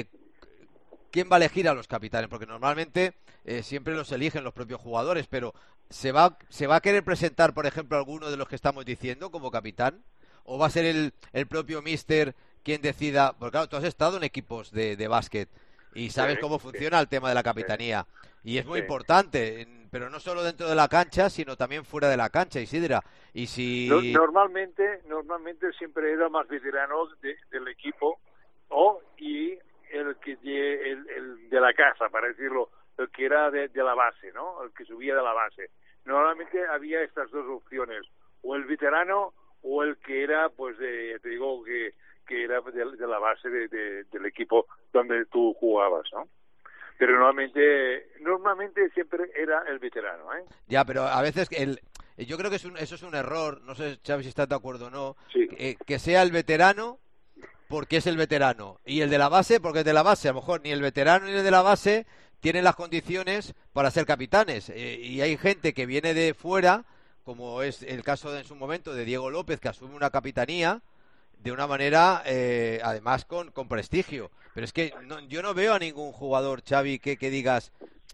¿quién va a elegir a los capitanes? Porque normalmente eh, siempre los eligen los propios jugadores, pero ¿se va, ¿se va a querer presentar, por ejemplo, alguno de los que estamos diciendo como capitán? ¿O va a ser el, el propio míster quien decida? Porque claro, tú has estado en equipos de, de básquet y sabes sí, cómo funciona sí. el tema de la capitanía. Sí. Y es muy sí. importante, pero no solo dentro de la cancha, sino también fuera de la cancha, Isidra. Y si... No, normalmente, normalmente siempre era más veterano de, del equipo, o y el que el, el de la casa, para decirlo, el que era de, de la base, ¿no? El que subía de la base. Normalmente había estas dos opciones, o el veterano o el que era, pues, de, te digo que que era de, de la base de, de, del equipo donde tú jugabas, ¿no? Pero normalmente normalmente siempre era el veterano, ¿eh? Ya, pero a veces el yo creo que es un, eso es un error, no sé, Xavi, si estás de acuerdo o no, sí. que, que sea el veterano porque es el veterano y el de la base porque es de la base. A lo mejor ni el veterano ni el de la base tienen las condiciones para ser capitanes, eh, y hay gente que viene de fuera, como es el caso de, en su momento de Diego López, que asume una capitanía de una manera, eh, además con, con prestigio. Pero es que no, yo no veo a ningún jugador, Xavi, que, que digas,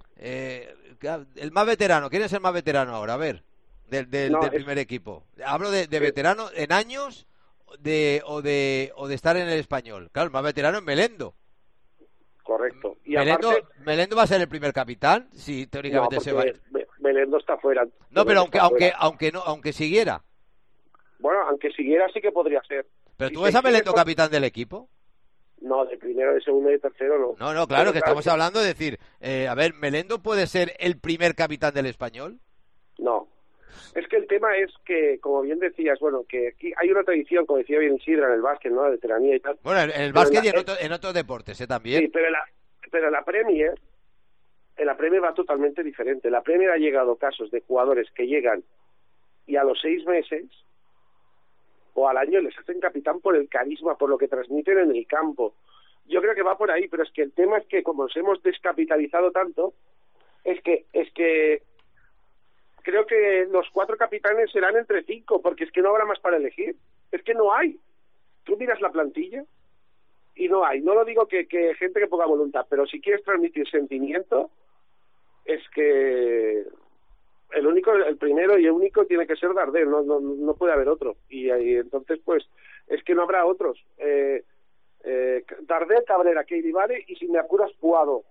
eh, el más veterano. ¿Quién es el más veterano ahora? A ver, del, del, no, del primer es... equipo. Hablo de, de veterano en años de, o, de, o de estar en el Español. Claro, el más veterano es Melendo. Correcto. Y Melendo, aparte... Melendo va a ser el primer capitán, si teóricamente no, se va. Melendo está fuera. No, pero aunque, aunque, fuera. aunque no, aunque siguiera. Bueno, aunque siguiera sí que podría ser. ¿Pero tú ves a Melendo capitán del equipo? No, de primero, de segundo y de tercero no. No, no, claro, pero que claro, estamos hablando de decir, eh, a ver, ¿Melendo puede ser el primer capitán del Español? No. Es que el tema es que, como bien decías, bueno, que aquí hay una tradición, como decía bien Isidra, en el básquet, ¿no? De veteranía y tal. Bueno, en el básquet la, y en, otro, en otros deportes, ¿eh? También. Sí, pero en la, pero en la Premier, en la Premier va totalmente diferente. En la Premier ha llegado casos de jugadores que llegan y a los seis meses o al año les hacen capitán por el carisma, por lo que transmiten en el campo. Yo creo que va por ahí, pero es que el tema es que como nos hemos descapitalizado tanto, es que es que creo que los cuatro capitanes serán entre cinco, porque es que no habrá más para elegir. Es que no hay. Tú miras la plantilla y no hay. No lo digo que, que gente que ponga voluntad, pero si quieres transmitir sentimiento, es que el único, el primero y el único tiene que ser Darder, no, no, no puede haber otro. Y, y entonces, pues, es que no habrá otros. Eh, eh, Darder, Cabrera, Keidi Vare y si me apuras, Puado.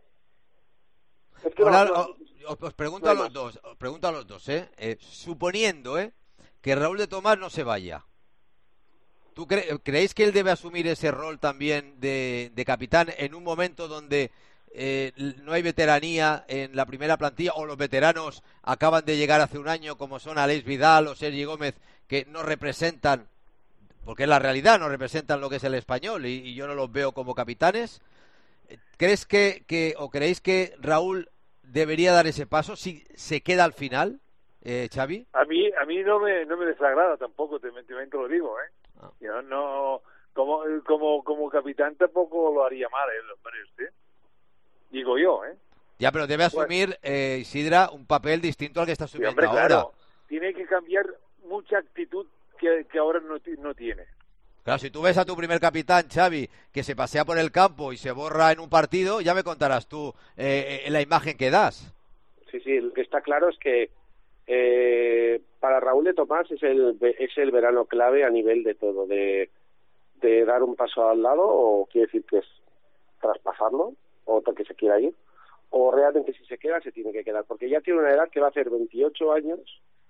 Es que Ahora, no, no, os pregunto no a los más. dos, os pregunto a los dos, ¿eh? eh suponiendo, ¿eh? que Raúl de Tomás no se vaya. ¿Tú cre creéis que él debe asumir ese rol también de, de capitán en un momento donde Eh, no hay veteranía en la primera plantilla o los veteranos acaban de llegar hace un año como son Aleix Vidal o Sergi Gómez, que no representan, porque es la realidad, no representan lo que es el Español y, y yo no los veo como capitanes? ¿Crees que, que o creéis que Raúl debería dar ese paso si se queda al final, eh, Xavi? A mí a mí no me no me desagrada tampoco, te, te, te lo digo, ¿eh? Ah. Yo no como como como capitán tampoco lo haría mal, el hombre este. Digo yo, ¿eh? Ya, pero debe asumir, bueno, eh, Isidra, un papel distinto al que está asumiendo sí, hombre, ahora. Claro, tiene que cambiar mucha actitud que, que ahora no, no tiene. Claro, si tú ves a tu primer capitán, Xavi, que se pasea por el campo y se borra en un partido, ya me contarás tú eh, la imagen que das. Sí, sí, lo que está claro es que eh, para Raúl de Tomás es el, es el verano clave a nivel de todo, de, de dar un paso al lado, o quiere decir que es traspasarlo, o que se quiera ir, o realmente si se queda se tiene que quedar, porque ya tiene una edad que va a hacer veintiocho años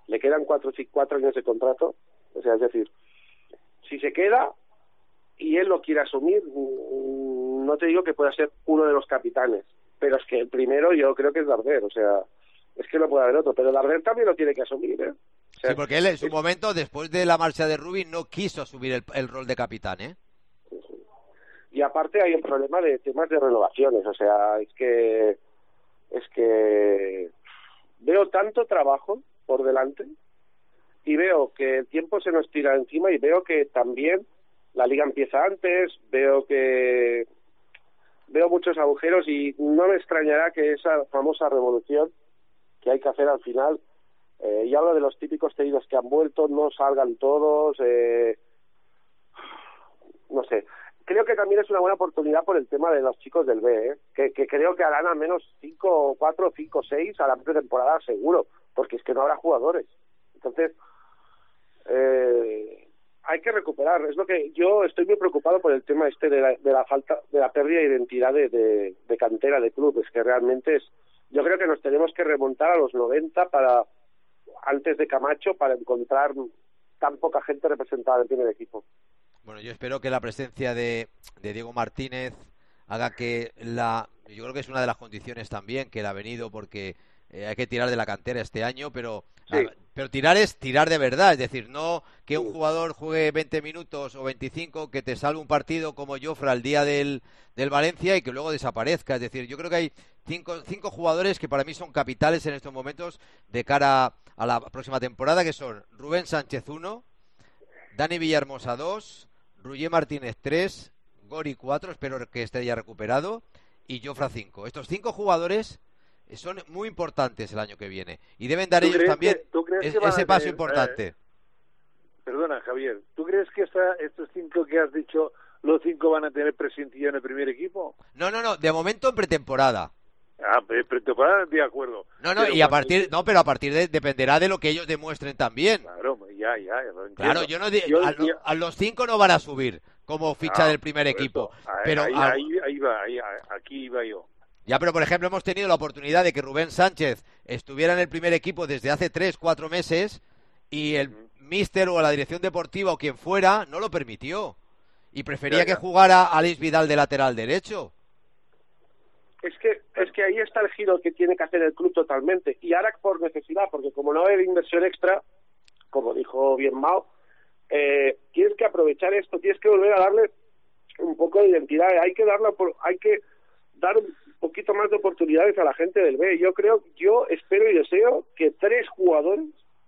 le quedan cuatro, cuatro años de contrato, o sea, es decir, si se queda y él lo quiere asumir, no te digo que pueda ser uno de los capitanes, pero es que el primero yo creo que es Darder, o sea, es que no puede haber otro, pero Darder también lo tiene que asumir, ¿eh? O sea, sí, porque él en su momento, después de la marcha de Rubin, no quiso asumir el, el rol de capitán, ¿eh? Y aparte hay un problema de temas de renovaciones, o sea, es que es que veo tanto trabajo por delante y veo que el tiempo se nos tira encima y veo que también la liga empieza antes, veo que veo muchos agujeros y no me extrañará que esa famosa revolución que hay que hacer al final, eh, y hablo de los típicos cedidos que han vuelto, no salgan todos, eh, no sé. Creo que también es una buena oportunidad por el tema de los chicos del B, ¿eh? que, que creo que harán al menos cinco, cuatro, cinco, seis a la pretemporada seguro, porque es que no habrá jugadores. Entonces, eh, hay que recuperar. Es lo que yo estoy muy preocupado por el tema este de la, de la falta, de la pérdida de identidad de, de, de cantera de clubes, que realmente es. Yo creo que nos tenemos que remontar a los noventa para antes de Camacho para encontrar tan poca gente representada en el primer equipo. Bueno, yo espero que la presencia de, de Diego Martínez haga que la... Yo creo que es una de las condiciones también que él ha venido, porque eh, hay que tirar de la cantera este año, pero sí. a, pero tirar es tirar de verdad, es decir, no que un jugador juegue veinte minutos o veinticinco, que te salve un partido como Jofre al día del, del Valencia y que luego desaparezca. Es decir, yo creo que hay cinco, cinco jugadores que para mí son capitales en estos momentos de cara a la próxima temporada, que son Rubén Sánchez uno, Dani Villahermosa dos, Roger Martínez tres, Gori cuatro, espero que esté ya recuperado, y Jofre cinco. Estos cinco jugadores son muy importantes el año que viene y deben dar ellos también que, es, ese paso tener, importante. Eh, perdona, Javier, ¿tú crees que esta, estos cinco que has dicho, los cinco van a tener presencia en el primer equipo? No, no, no, de momento en pretemporada. Ah, pretemporada, de acuerdo. No, no, pero y a partir, no, pero a partir de, dependerá de lo que ellos demuestren también. Claro, ya, ya, ya lo claro, yo no, yo, a, lo, a los cinco no van a subir como ficha ah, del primer equipo. Ahí, pero ahí, a, ahí, ahí va, ahí, aquí iba yo. Ya, pero por ejemplo hemos tenido la oportunidad de que Rubén Sánchez estuviera en el primer equipo desde hace tres, cuatro meses y el uh-huh. míster o la dirección deportiva o quien fuera no lo permitió y prefería ya, ya. que jugara Alex Vidal de lateral derecho. Es que es que ahí está el giro que tiene que hacer el club totalmente y ahora por necesidad, porque como no va a haber inversión extra, como dijo bien Mao, eh, tienes que aprovechar esto, tienes que volver a darle un poco de identidad, hay que darla por, hay que dar un poquito más de oportunidades a la gente del B. Yo creo, yo espero y deseo que tres jugadores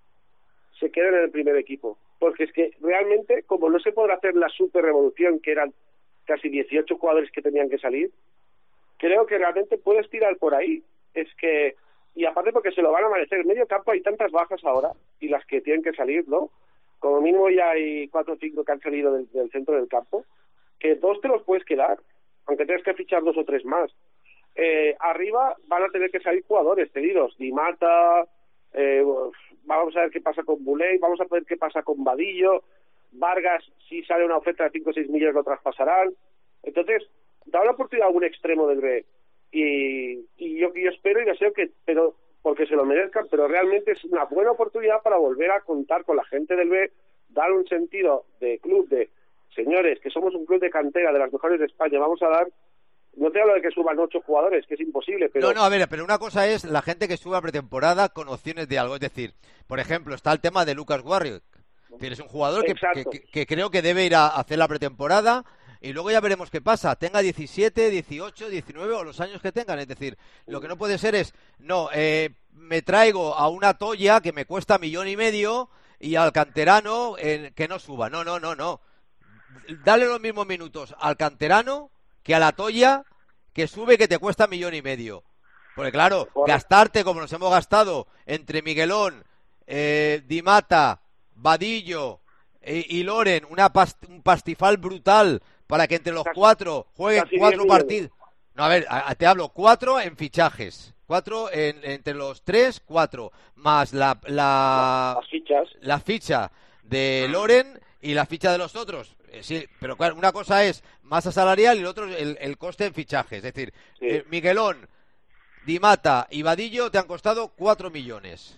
se queden en el primer equipo, porque es que realmente, como no se podrá hacer la super revolución, que eran casi dieciocho jugadores que tenían que salir, creo que realmente puedes tirar por ahí. Es que, y aparte porque se lo van a merecer, en medio campo hay tantas bajas ahora, y las que tienen que salir, ¿no? Como mínimo ya hay cuatro o cinco que han salido del, del centro del campo, que dos te los puedes quedar, aunque tengas que fichar dos o tres más. Eh, arriba van a tener que salir jugadores cedidos, Di Mata, eh, vamos a ver qué pasa con Buley, vamos a ver qué pasa con Vadillo, Vargas, si sale una oferta de cinco o seis millones lo traspasarán. Entonces, da la oportunidad a un extremo del B, y, y yo, yo espero y deseo que, pero porque se lo merezcan, pero realmente es una buena oportunidad para volver a contar con la gente del B, dar un sentido de club, de señores, que somos un club de cantera de las mejores de España, vamos a dar. No te hablo de que suban ocho jugadores, que es imposible, pero... No, no, a ver, pero una cosa es la gente que sube a pretemporada con opciones de algo. Es decir, por ejemplo, está el tema de Lucas Warrior. Tienes un jugador que, que, que creo que debe ir a hacer la pretemporada y luego ya veremos qué pasa. Tenga diecisiete, dieciocho, diecinueve o los años que tengan. Es decir, lo que no puede ser es, no, eh, me traigo a una Toya que me cuesta millón y medio y al canterano eh, que no suba. No, no, no, no. Dale los mismos minutos al canterano que a la Toya que sube que te cuesta millón y medio. Porque claro, gastarte como nos hemos gastado entre Miguelón, eh, Di Mata, Vadillo eh, y Loren, una past un pastifal brutal para que entre los casi, cuatro jueguen cuatro partidos. No, a ver, a, a, te hablo cuatro en fichajes. Cuatro en, entre los tres, cuatro. Más la, la, las fichas. La ficha de Loren y la ficha de los otros. Sí, pero claro, una cosa es masa salarial y el otro el, el coste en fichajes. Es decir, sí. eh, Miguelón, Di Mata y Vadillo te han costado cuatro millones.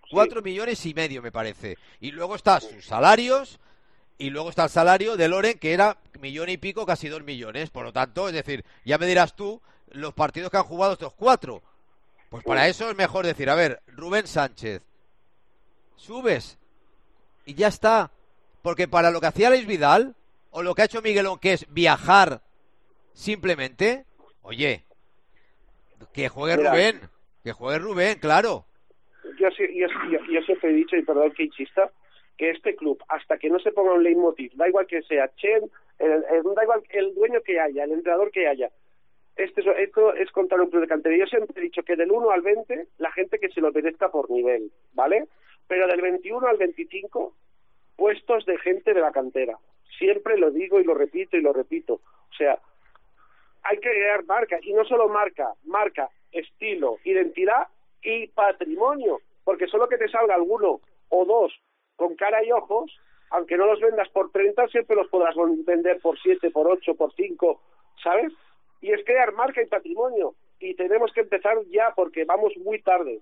Cuatro sí. millones y medio, me parece. Y luego están sus salarios, y luego está el salario de Loren, que era millón y pico, casi dos millones. Por lo tanto, es decir, ya me dirás tú los partidos que han jugado estos cuatro. Pues para eso es mejor decir, a ver, Rubén Sánchez, subes y ya está. Porque para lo que hacía Luis Vidal, o lo que ha hecho Miguelón, que es viajar simplemente, oye, que juegue Mira, Rubén, que juegue Rubén, claro. Yo, yo, yo, yo siempre he dicho, y perdón que insista, que este club, hasta que no se ponga un leitmotiv, da igual que sea Chen, el, el, da igual el dueño que haya, el entrenador que haya, este, esto es contar un club de cantera. Yo siempre he dicho que del uno al veinte, la gente que se lo merezca por nivel, ¿vale? Pero del veintiuno al veinticinco, puestos de gente de la cantera. Siempre lo digo y lo repito y lo repito. O sea, hay que crear marca, y no solo marca, marca, estilo, identidad y patrimonio, porque solo que te salga alguno o dos con cara y ojos, aunque no los vendas por treinta, siempre los podrás vender por siete, por ocho, por cinco, ¿sabes? Y es crear marca y patrimonio, y tenemos que empezar ya, porque vamos muy tarde.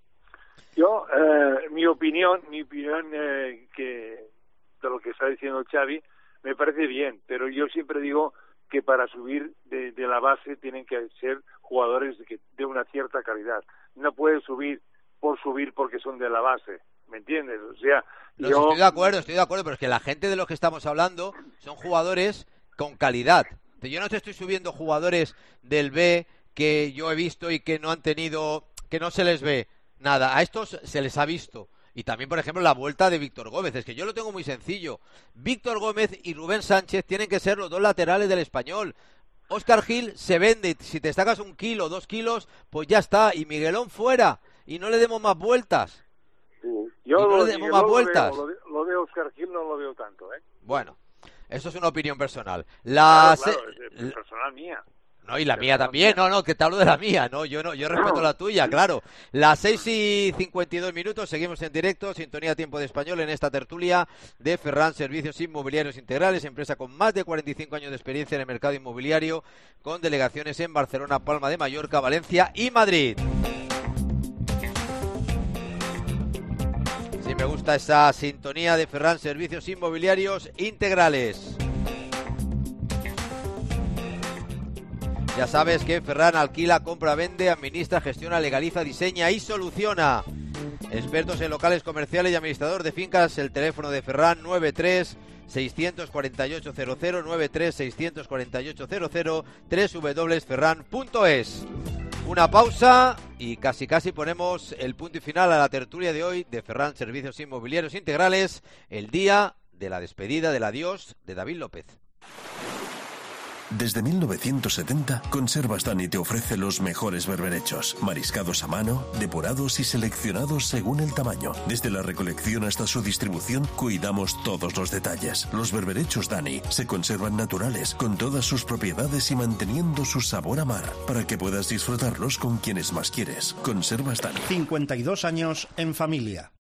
Yo, eh, mi opinión, mi opinión eh, que de lo que está diciendo Xavi, me parece bien, pero yo siempre digo que para subir de, de la base tienen que ser jugadores de, que, de una cierta calidad. No puedes subir por subir porque son de la base, ¿me entiendes? O sea, no, yo... estoy de acuerdo, estoy de acuerdo, pero es que la gente de los que estamos hablando son jugadores con calidad. Yo no te estoy subiendo jugadores del B que yo he visto y que no han tenido, que no se les ve nada. A estos se les ha visto. Y también, por ejemplo, la vuelta de Víctor Gómez. Es que yo lo tengo muy sencillo. Víctor Gómez y Rubén Sánchez tienen que ser los dos laterales del Español. Óscar Gil se vende. Si te sacas un kilo, dos kilos, pues ya está. Y Miguelón fuera. Y no le demos más vueltas. Yo y no lo, le demos más lo vueltas. Veo, lo, lo de Óscar Gil no lo veo tanto, ¿eh? Bueno, eso es una opinión personal. La claro, claro, se... es personal mía. No, y la mía también, no, no, que te hablo de la mía, no, yo no, yo respeto la tuya, claro. Las seis y cincuenta y dos minutos, seguimos en directo, sintonía Tiempo de Español en esta tertulia de Ferran Servicios Inmobiliarios Integrales, empresa con más de cuarenta y cinco años de experiencia en el mercado inmobiliario, con delegaciones en Barcelona, Palma de Mallorca, Valencia y Madrid. Sí, me gusta esa sintonía de Ferran Servicios Inmobiliarios Integrales. Ya sabes que Ferran alquila, compra, vende, administra, gestiona, legaliza, diseña y soluciona. Expertos en locales comerciales y administrador de fincas. El teléfono de Ferran nueve tres seis cuatro ocho cero cero, nueve tres seis cuatro ocho cero cero, doble u doble u doble u punto ferran punto es. Una pausa y casi casi ponemos el punto y final a la tertulia de hoy de Ferran Servicios Inmobiliarios Integrales, el día de la despedida, del adiós de David López. Desde mil novecientos setenta, Conservas Dani te ofrece los mejores berberechos, mariscados a mano, depurados y seleccionados según el tamaño. Desde la recolección hasta su distribución, cuidamos todos los detalles. Los berberechos Dani se conservan naturales, con todas sus propiedades y manteniendo su sabor a mar, para que puedas disfrutarlos con quienes más quieres. Conservas Dani. cincuenta y dos años en familia.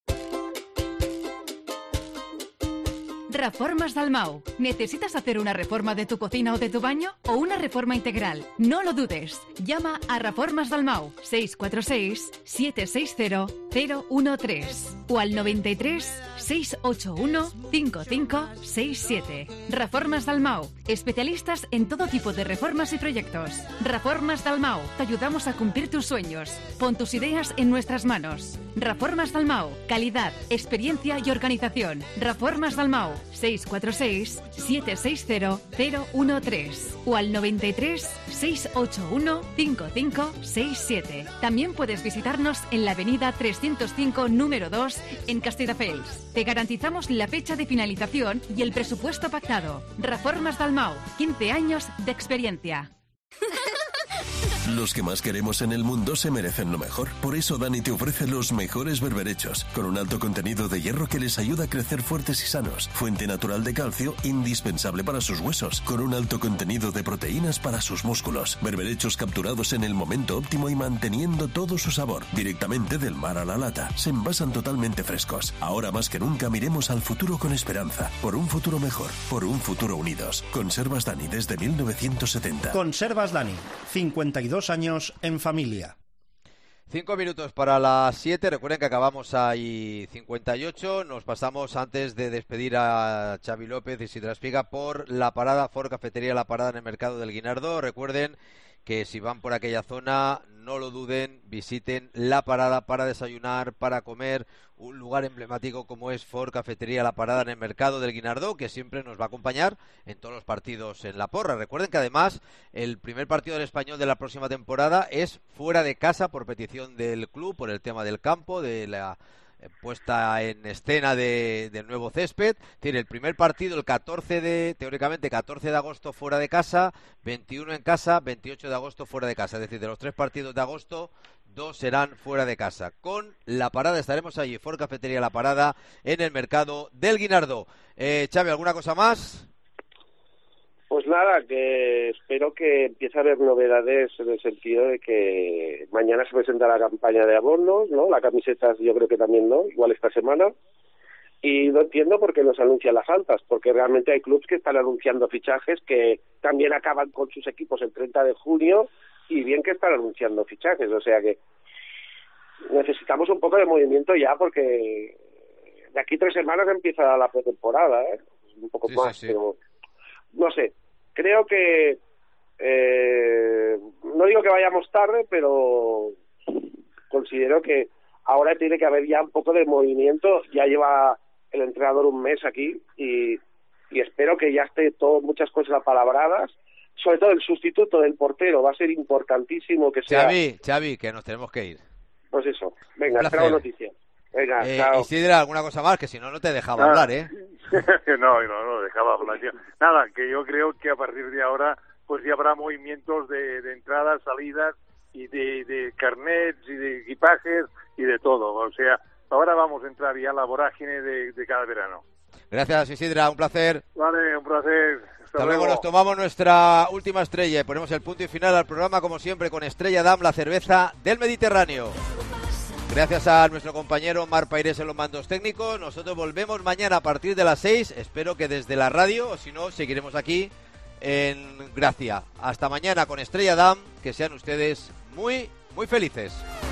Reformas Dalmau. ¿Necesitas hacer una reforma de tu cocina o de tu baño? ¿O una reforma integral? No lo dudes. Llama a Reformas Dalmau seis cuatro seis, siete seis cero, cero uno tres o al noventa y tres, seis ocho uno, cinco cinco seis siete. Reformas Dalmau. Especialistas en todo tipo de reformas y proyectos. Reformas Dalmau. Te ayudamos a cumplir tus sueños. Pon tus ideas en nuestras manos. Reformas Dalmau. Calidad, experiencia y organización. Reformas Dalmau. seis cuatro seis, siete seis cero, cero uno tres o al noventa y tres, seis ocho uno, cinco cinco seis siete. También puedes visitarnos en la avenida trescientos cinco número dos en Castelldefels. Te garantizamos la fecha de finalización y el presupuesto pactado. Reformas Dalmau, quince años de experiencia. Los que más queremos en el mundo se merecen lo mejor. Por eso Dani te ofrece los mejores berberechos, con un alto contenido de hierro que les ayuda a crecer fuertes y sanos. Fuente natural de calcio, indispensable para sus huesos, con un alto contenido de proteínas para sus músculos. Berberechos capturados en el momento óptimo y manteniendo todo su sabor. Directamente del mar a la lata. Se envasan totalmente frescos. Ahora más que nunca miremos al futuro con esperanza. Por un futuro mejor. Por un futuro unidos. Conservas Dani desde mil novecientos setenta. Conservas Dani. cincuenta y dos años en familia. Cinco minutos para las siete. Recuerden que acabamos ahí cincuenta y ocho. Nos pasamos antes de despedir a Xavi López y Isidra Espiga por la parada Ford Cafetería, la parada en el mercado del Guinardó. Recuerden que si van por aquella zona, no lo duden, visiten la parada para desayunar, para comer, un lugar emblemático como es Ford Cafetería, la parada en el mercado del Guinardó, que siempre nos va a acompañar en todos los partidos en la porra. Recuerden que además el primer partido del Español de la próxima temporada es fuera de casa por petición del club, por el tema del campo, de la puesta en escena de, del nuevo césped. Tiene el primer partido el catorce de, teóricamente catorce de agosto fuera de casa, veintiuno en casa, veintiocho de agosto fuera de casa. Es decir, de los tres partidos de agosto, dos serán fuera de casa. Con la parada estaremos allí, Ford Cafetería La Parada, en el mercado del Guinardó. Eh, Xavi, ¿alguna cosa más? Pues nada, que espero que empiece a haber novedades en el sentido de que mañana se presenta la campaña de abonos, ¿no? La camisetas yo creo que también no, igual esta semana. Y no entiendo por qué no se anuncian las altas, porque realmente hay clubes que están anunciando fichajes que también acaban con sus equipos el treinta de junio y bien que están anunciando fichajes. O sea que necesitamos un poco de movimiento ya porque de aquí tres semanas empieza la pretemporada, ¿eh? Un poco sí, más, sí, sí. pero no sé. Creo que, eh, no digo que vayamos tarde, pero considero que ahora tiene que haber ya un poco de movimiento. Ya lleva el entrenador un mes aquí y, y espero que ya esté todo, muchas cosas apalabradas. Sobre todo el sustituto del portero va a ser importantísimo que sea. Xavi, Xavi, que nos tenemos que ir. Pues eso. Venga, espero noticias. Venga, eh, chao. Isidra, ¿alguna cosa más? Que si no, no te dejaba Nada. hablar, ¿eh? no, no, no, dejaba hablar yo. Nada, que yo creo que a partir de ahora pues ya habrá movimientos de, de entradas, salidas y de, de carnets y de equipajes y de todo. O sea, ahora vamos a entrar ya en la vorágine de, de cada verano. Gracias, Isidra, un placer. Vale, un placer. Hasta, Hasta luego. Nos tomamos nuestra última estrella y ponemos el punto y final al programa, como siempre, con Estrella Damm, la cerveza del Mediterráneo. Gracias a nuestro compañero Mar Paires en los mandos técnicos. Nosotros volvemos mañana a partir de las seis. Espero que desde la radio, o si no, seguiremos aquí en Gracia. Hasta mañana con Estrella Damm. Que sean ustedes muy, muy felices.